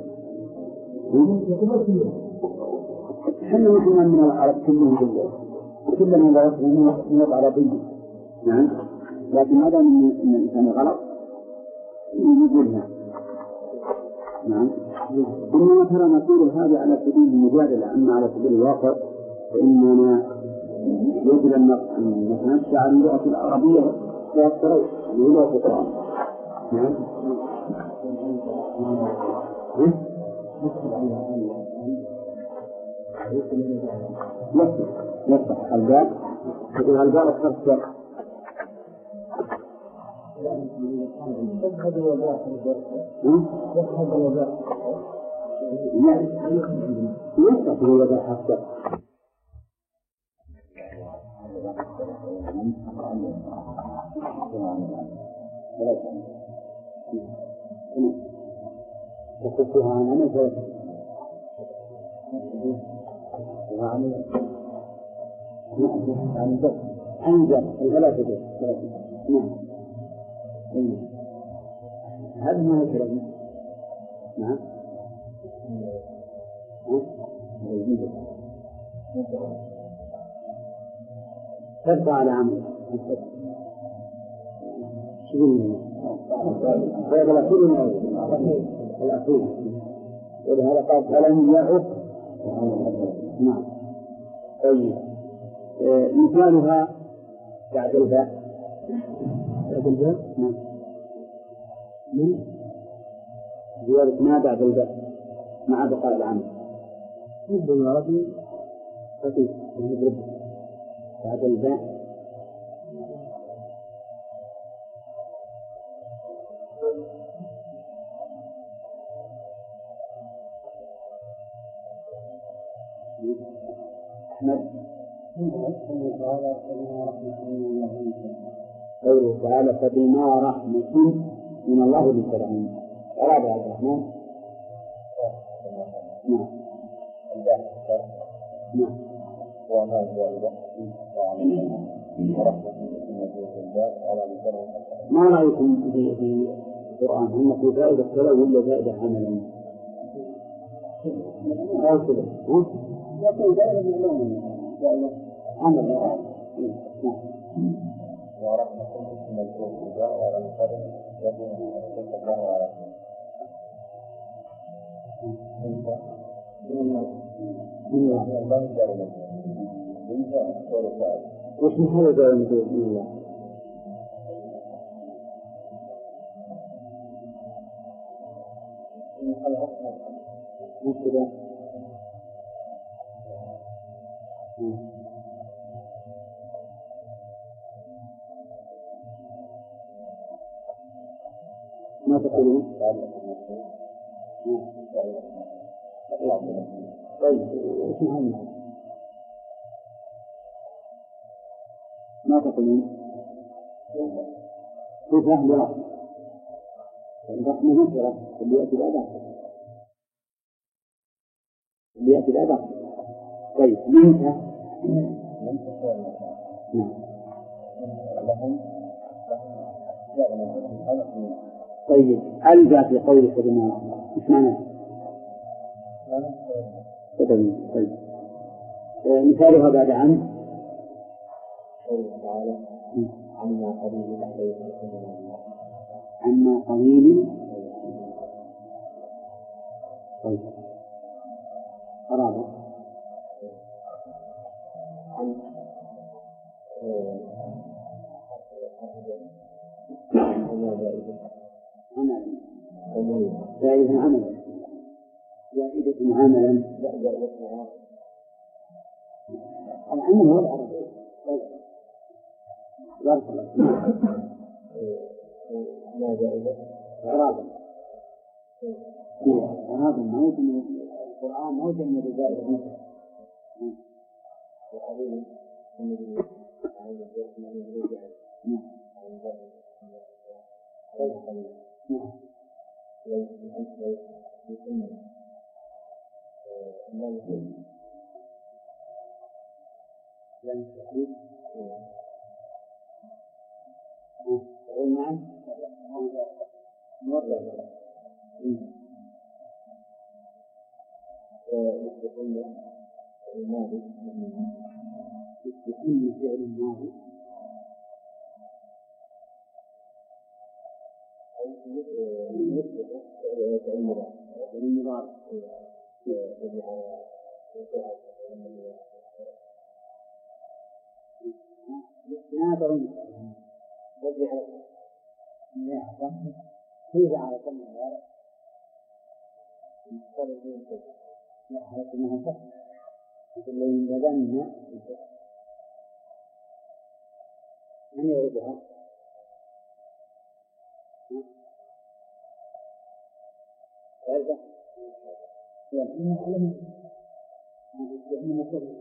حنا نحن من العرب كلهم كلهم من العربية. نعم. لكن هذا من الإنسان غلط يقولها. نعم. إنما ترى نقول هذا على سبيل المجادلة، أما على سبيل الواقع فإننا يجب أن نتمشى على اللغة العربية والطريق لغة القرآن. نعم. يفتح الباب تقول الباب أكثر يفتح الوباء حتى وقفتها عن أنا عن الثلاثة. نعم. هذا ما هو كلام. نعم. تبقى على عمل شغل هذا الأخير ولهذا قال فلم يعق. نعم. طيب مثالها بعد الباء. بعد الباء. نعم. من زيادة ما بعد الباء مع بقاء العمل. يبدو العربي خفيف يضرب بعد الباء. قوله تعالى فبما رحمة من الله لنت لهم. أراد عبد الرحمن. نعم. نعم. ما رأيكم في القرآن هل في فائدة تلو ولا فائدة عملا؟ رأيكم لكن فائدة عملا. ورحمة من الكفر وعلى الفرد يكون الله على وش هذا جاي من الله؟ ما تقولون؟ طيب اسم هذا ما تقولون؟ كيف أهل رحمة؟ الرحمة ذكرت اللي يأتي الأداء. اللي يأتي الأداء. طيب منك؟ نعم. طيب ألجأ في قولك بما إيش معناه؟ طيب مثالها بعد عن تعالى عما قليل عما قليل. طيب أراد زائدة عملا. زائدة عملا. العمل هو العربي. بارك الله فيك. ما زائدة إعرابا. إعرابا موجود من القرآن موجود من الزائدة مثل. وقليل من يستحيل فعل الماضي كيف على كم المضارع؟ لا هذا ما هو اللي بدلنا من يعرفها؟ هذا يعني نعلم هذا مثل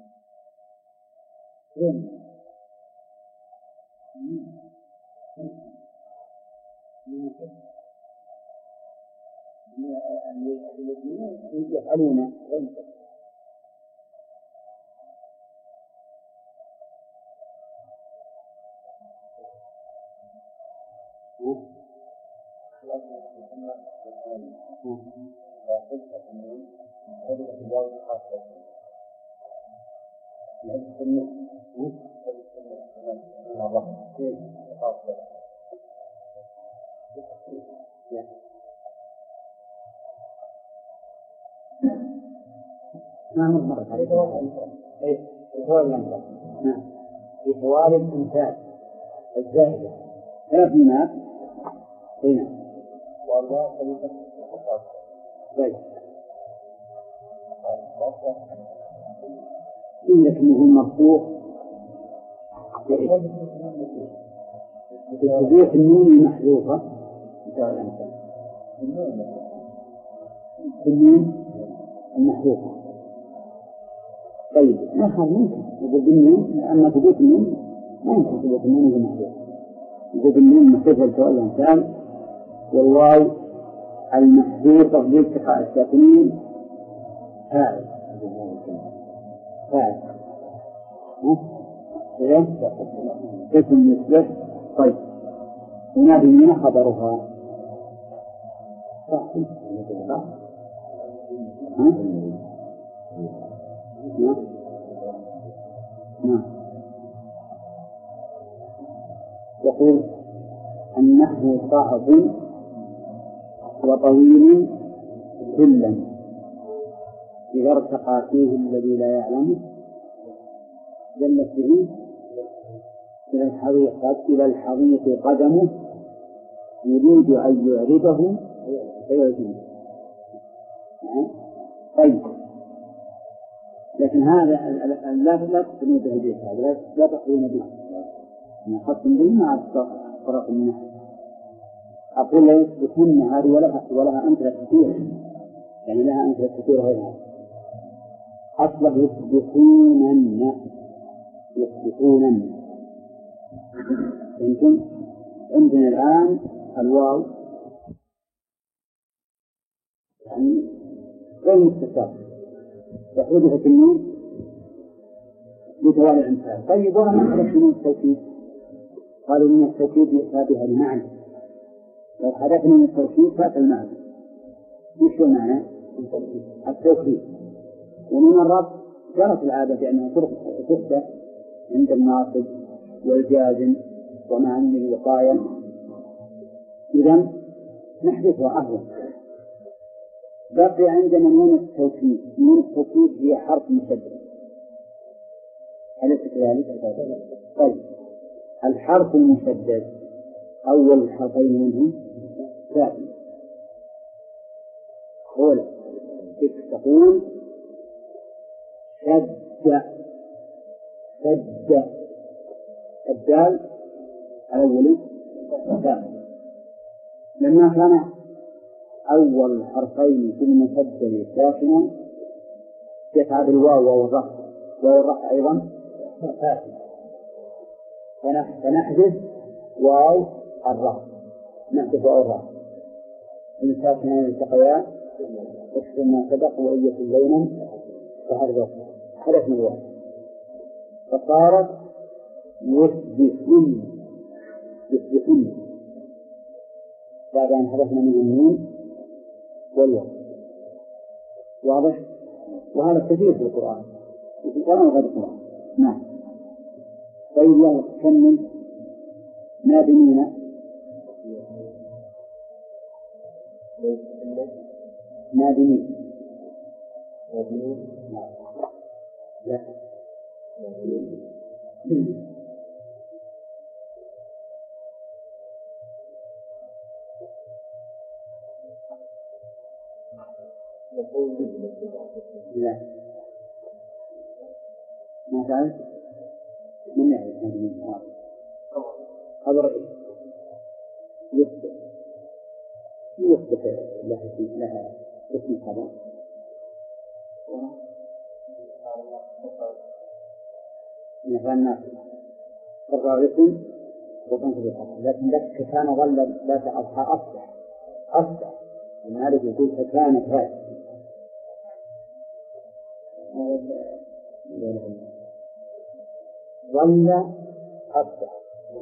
يفعلون ما هو مرة هو الأمر في حوار الإنسان الزائدة ثلاث منات هنا والله طيب لكنه مرفوع بثبوت النون المحذوفة النون المحذوفة. طيب نحن ممكن نقول بالنون لأن ثبوت النون ما يمكن ثبوت النون المحذوفة. نقول بالنون محذوفة لسؤال الإنسان والواو المحذوفة بالتقاء الساكنين فاعل اسم مثله. طيب ينادي من خبرها يقول النحو صعب وطويل كلا إذا ارتقى فيه الذي لا يعلمه دلت به إلى الحضيض قدمه يريد أن يعرضه فيعجبه. طيب لكن هذا لا تسمون به البيت هذا لا تقولون به أنا خصم به مع الطرق منها. أقول لا يثبتون هذه ولها أمثلة كثيرة يعني لها أمثلة كثيرة غيرها. أصلا يثبتون يمكن عندنا الآن الواو يعني غير مستقر يحدث النون بتوالي الأمثال. طيب ولا نعرف شنو التوكيد؟ قالوا إن التوكيد يؤتى بها لمعنى. لو حدثنا من التوكيد فات المعنى. وش المعنى؟ التوكيد. ومن الرب جرت العادة بأنها تحدث عند الناصب والجازم ومعنى الوقاية. إذن نحذفها أهون. بقي عندنا نون التوكيد. نون التوكيد هي حرف مشدد. أليس كذلك؟ طيب الحرف المشدد أول الحرفين منه ساكن. تقول شد الدال الأول ساكن. لما كان أول حرفين في المشدد ساكنا يتعب الواو والراء أيضا ساكن فنحذف واو الراء نحذف واو الراء إن ساكنين التقيا اكتب ما سبق وإن يكن بينا فهذا حدث من الواو فصارت يثبتون بعد أن حدثنا من النون والواو. واضح؟ وهذا كثير في القرآن وفي القرآن وغير القرآن. نعم. طيب الله كمل. نادمين نادمين لا لا ما تعرف من يعرف نادمين هذا رأي يثبت لها اسم خبر مثلا الناس الراغب وتنصب الحق، لكن لك كان ظل لا أصحى أصبح المالك يقول فكان هذا ظل أصبح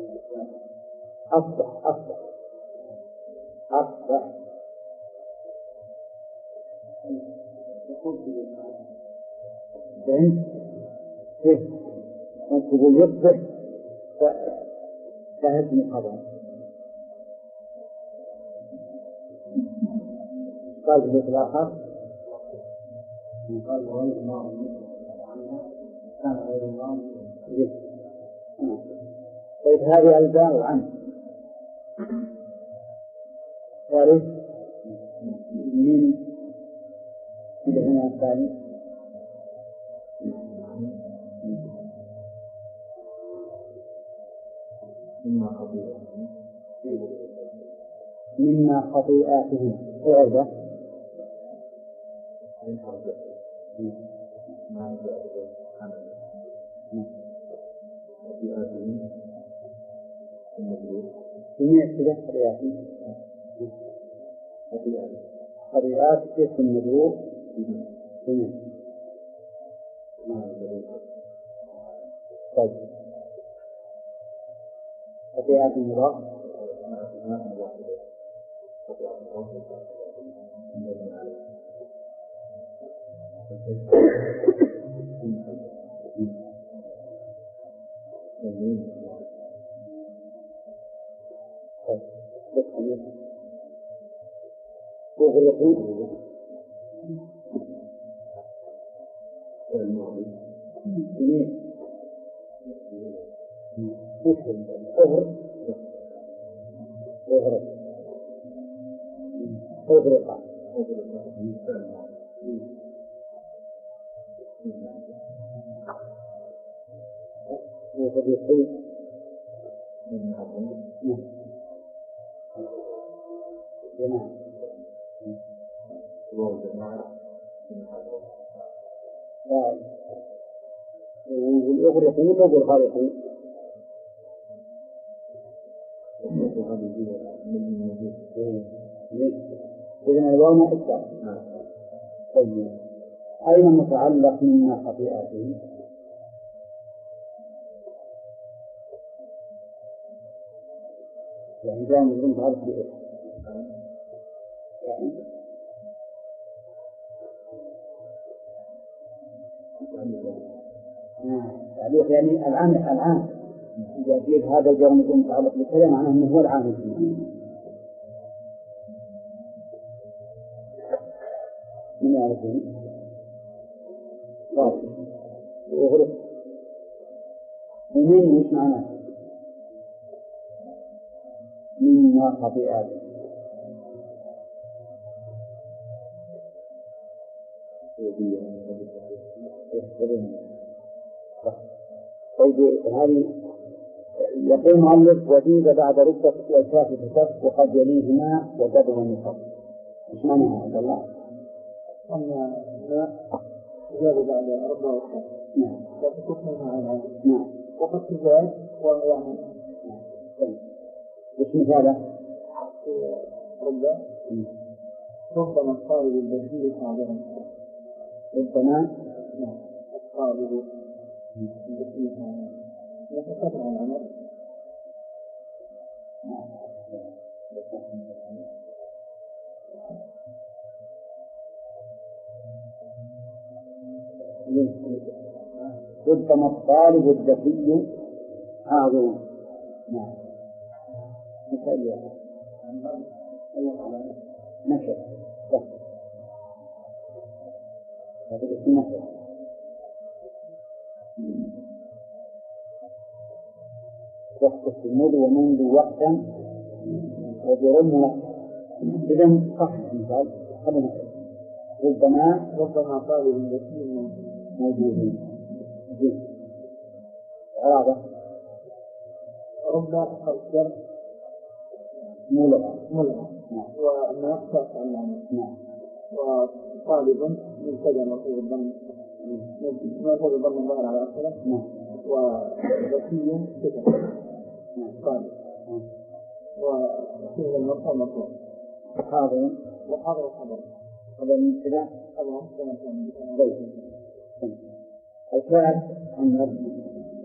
فهمت؟ تقول يصبح فهد خبر قال في البيت الآخر قال غير الله كان غير الله. طيب هذه الباء عنه ثالث من الهنا الثاني مما خطيئاتهم اعرضه خطيئات اسم النبوة طيب خطيئات المضاف والأغرقون والغارقون إذن الواو ما أكثر. طيب أين متعلق مما خطيئاته؟ يعني دائما يكون متعلق بإيه؟ تعليق يعني العام إذا جيت هذا الجرم يكون متعلق بالكلام معناه أنه هو العام من يعرفون وغرق ومن مش معناه مما خطيئاته طيب هذه يقول المؤلف وزيد بعد ردة والكاف بكف وقد يليهما وجبه النصب. ايش معنى هذا الله؟ أن زاد بعد ربع والكاف. نعم. تكفنا على نعم. وقد تزاد ويعني ايش مثاله؟ ربما الطالب البديل حاضرا. ربما الطالب البديل حاضرا. يتكلم عن العمل. ربما الطالب الذكي حاضر. نعم. مثال نشر هذا اسم نشر. وقت المضي ومنذ وقتا وبرمنا. إذن صح المثال هذا نشر. ربما طالب ذكي موجودين. عرابة ربما الشر ملغى ومنقص العلامة. نعم. وطالبا مبتدأ مطلوب الضم مطلوب الضم الظاهر على آخره. نعم. وذكي صفة. نعم. طالب. وفيه المرفوع مطلوب. حاضر وحاضر حاضر. هذا المبتدأ هذا مبتدأ. الفعل المبني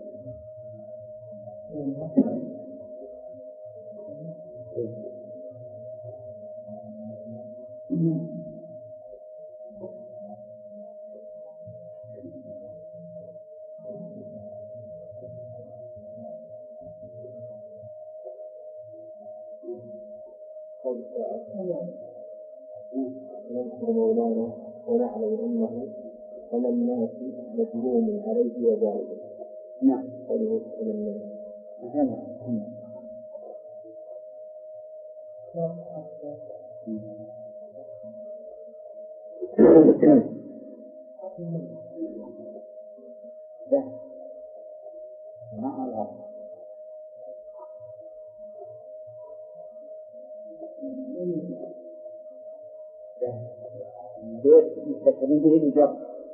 نذكر مولانا ونعلم أنه على الناس مجبور عليه وجاهد. نعم. قوله على الناس. مع الأرض بيت مستقبلين به الجر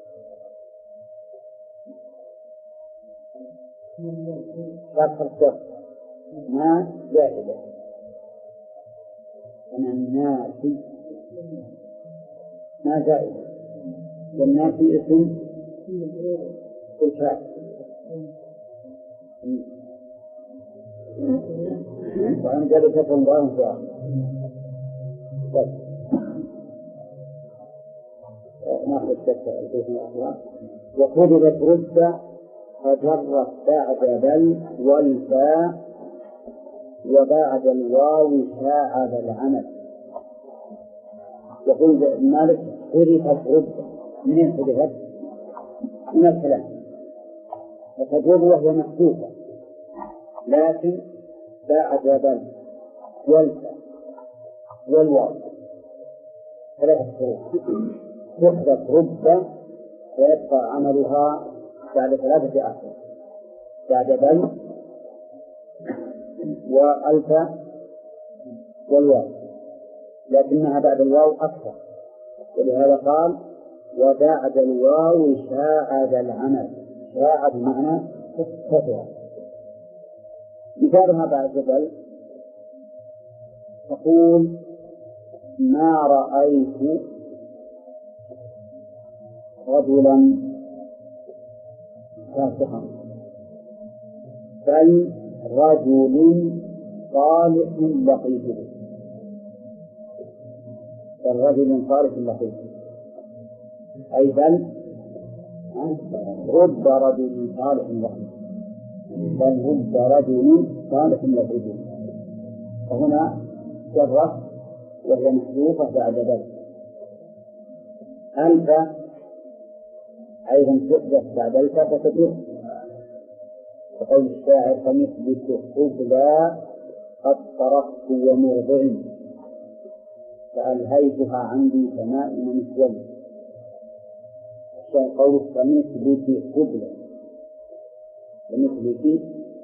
شرط الجر ما زائدة من الناس ما زائدة والناس اسم الكافر وعن ذلك فانظرهم فيها. ناخذ الشكل وكتبت رد فجرت بعد بل والفاء وبعد الواو شاعد العمل. يقول مالك حذفت رد. منين حذفت؟ من الكلام. وتجوز وهي محذوفة لكن بعد بل والفاء والواو ثلاثة حروف تحذف رد ويبقى عملها بعد ثلاثة أحرف بعد بل والفاء والواو لكنها بعد الواو أكثر ولهذا قال وبعد الواو شاعد العمل. شاعد معنى كثر. مثالها بعد بل تقول ما رأيت رجلا فاسقا بل رجل صالح لقيته. الرجل صالح لقيته أي بل رب رجل صالح لقيته بل رب رجل صالح لقيته. فهنا جرت وهي محذوفة بعد بل. ألف أيضا تحدث بعد الف فتدرك وقول الشاعر فمثلك قبلى قد طرقت ومرضع فألهيتها عندي سماء مثل. الشاعر قول فمثلك قبلى فمثلك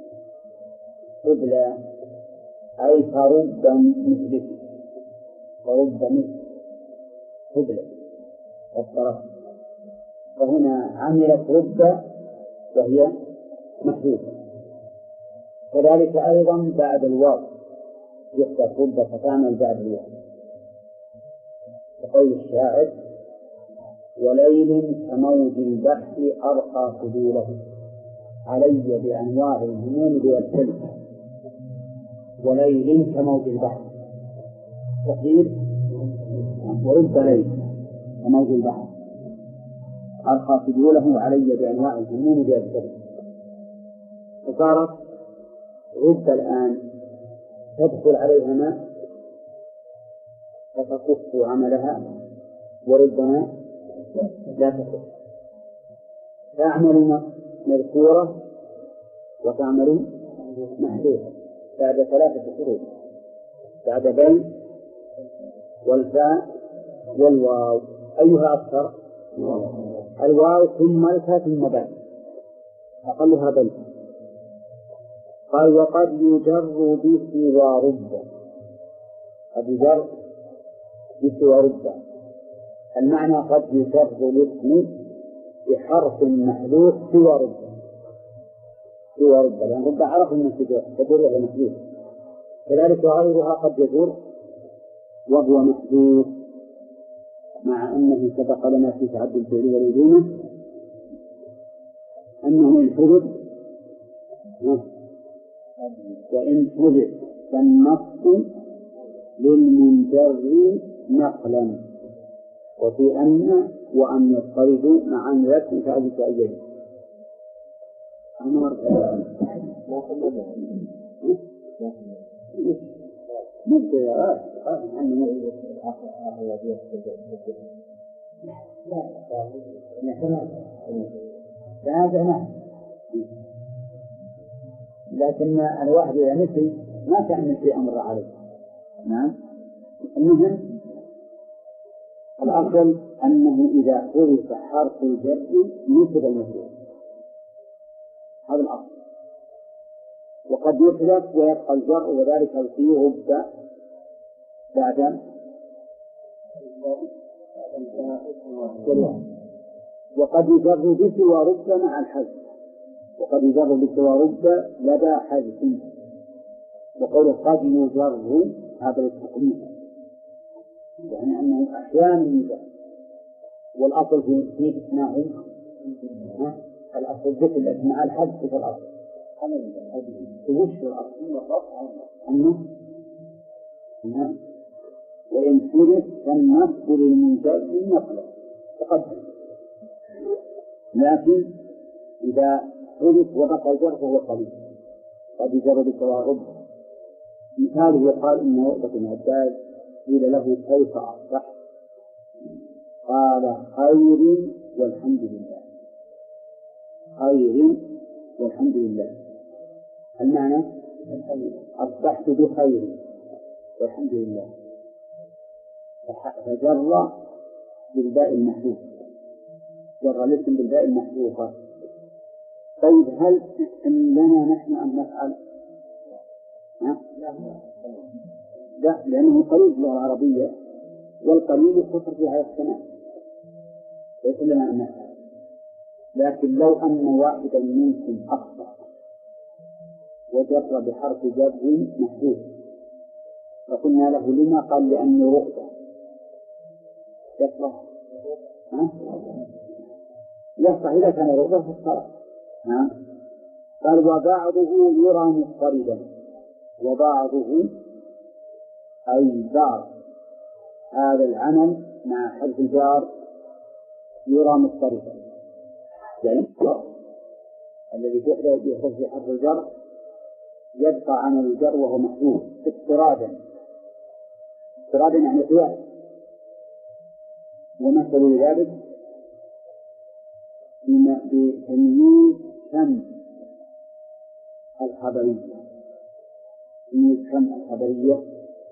قبلى أي فرب مثلك فرب مثل قبلى قد طرقت. فهنا عملت رب وهي محذوفة. كذلك أيضا بعد الواو يحدث رب فتعمل بعد الواو. وقول الشاعر وليل كموج البحر أرقى فضوله علي بأنواع الهموم ليبتلي. وليل كموج البحر كثير ورب ليل كموج البحر الخاطب له علي بأنواع الجنون بأسباب، فصارت رب الآن تدخل عليها ماء فتكف عملها، وربما لا تكف، تعمل مذكورة وتعمل محذوفة بعد 3 شروط، بعد بل والفاء والواو. أيها أكثر؟ الواو ثم الفاء ثم بل، أقلها بل. قال وقد يجر بسوى رب، قد يجر بسوى رب، المعنى قد يجر الاسم بحرف محذوف سوى رب، سوى رب، لأن رب عرف من تدل على محذوف، كذلك غيرها قد يجر وهو محذوف، مع أنه سبق لنا في تعدد الفعل واللزوم أنه إن حذف وإن حذف فالنص للمنجر نقلا، وفي أن وأن يضطردوا مع أن يكون تعدد أيام. لكن الواحد إذا نسي ما كان نسي أمر عليه. نعم. المهم الأصل أنه إذا حذف حرف الجر نسب المفعول، هذا الأصل. وقد يحذف ويبقى الجر، وذلك في رب بعد وقد يجر بسوى رب مع الحذف، وقد يجر بسوى رب لدى حذف، وقول قد يجر هذا التقليد، يعني أنه أحيانا يجر. والأصل في اسمه الأصل ذكر الأسماء الحذف في الأصل توش الأصل أنه وإن حدث فالنص للمنجر نقلا تقدم، لكن إذا حدث وبقى الجر فهو قليل، قد يجر بالتوارد. مثاله يقال إن عقبة بن عباس قيل له كيف أصبحت؟ قال خير والحمد لله، خير والحمد لله، المعنى أصبحت بخير والحمد لله، فجر بالباء المحذوف، جر الاسم بالباء المحذوفة. طيب هل لنا نحن أن نفعل؟ لا، لأنه قليل اللغة العربية، والقليل يختصر فيها الثناء، ليس لنا أن نفعل. لكن لو أن واحدا منكم أخطأ وجر بحرف جر محذوف فقلنا له لما؟ قال لأنه رؤبة يصلح، يصلح إذا كان رؤبة فالصلاة. قال وبعضه يرى مضطردا، وبعضه أي بعض هذا العمل مع حذف الجار يرى مضطردا، يعني الذي يحذف في حرف الجر يبقى عمل الجر وهو محذوف اضطرادا، اضطرادا يعني قياس. ومثل ذلك بتمييز كم الخبرية، تمييز كم الخبرية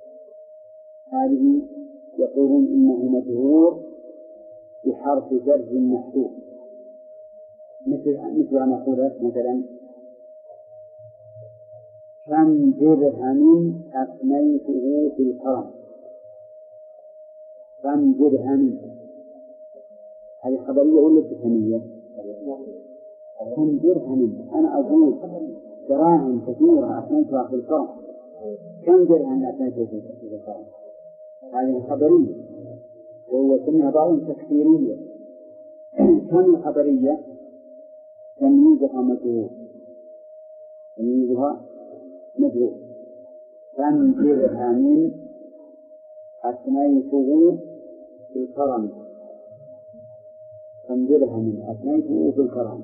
هذه يقولون إنه مجرور بحرف جر محذوف، مثل أن نقول مثلا كم درهم أفنيته في الكرم، كم درهم، هذه خبرية ولا استفهامية؟ كم درهم، أنا أقول دراهم كثيرة أفنيتها في الكرم، كم درهم أفنيته في الكرم، هذه خبرية، وهو سميها بعضهم تكثيرية. كم الخبرية؟ تمييزها مجرور، تمييزها مجرور، كم درهم أفنيته في الكرم، درهم من أثنيته بالكرامة.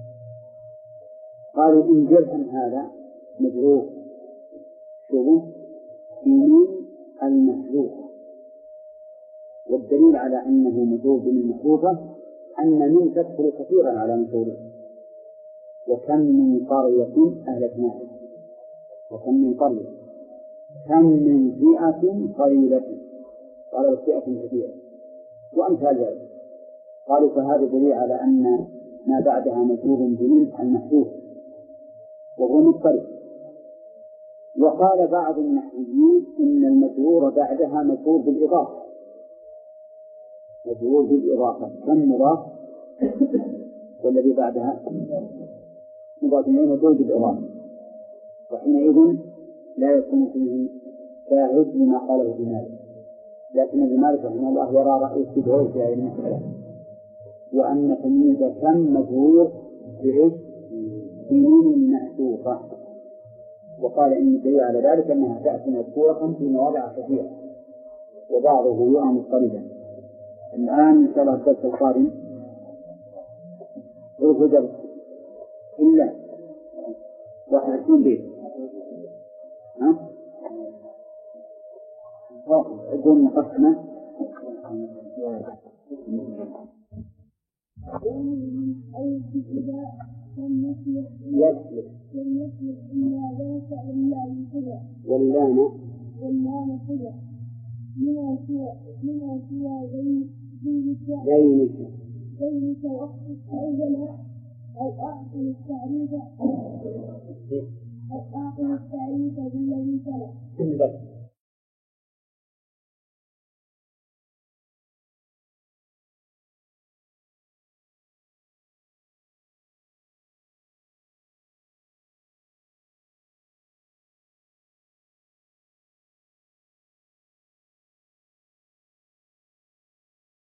قالوا إن درهم هذا مجروح شبه بمن المحذوفة، والدليل على أنه مجروح بمن المحذوفة أن من تدخل كثيرا على مجروح. وكم من قرية أهلكناها، وكم من قرية، كم من فئة قليلة، قالوا فئة كثيرة، وأمثال ذلك. قالوا فهذا دليل على أن ما بعدها مجروح بمن المحذوف وهو مضطرب. وقال بعض النحويين إن المجرور بعدها مجرور بالإضافة، مجرور بالإضافة، كم مضاف والذي بعدها مضاف إليه مجرور بالإضافة، وحينئذ لا يكون فيه شاهد لما قاله ابن مالك. لكن ابن مالك رحمه الله يرى رأي استدعاء في هذه المسألة، وأن تمييز كم مجرور بمن محذوفة، وقال إن الدليل على ذلك أنها تأتي مذكورة في مواضع كثيرة وبعضه يرى مضطربا. الآن إن شاء الله الدرس القادم هو إلا 21 بيت. ها؟ أقول مقسمة يسلك واللام صلة منها سوى بينك واقصد أولا أو أعطي التعريف بالذي سلك.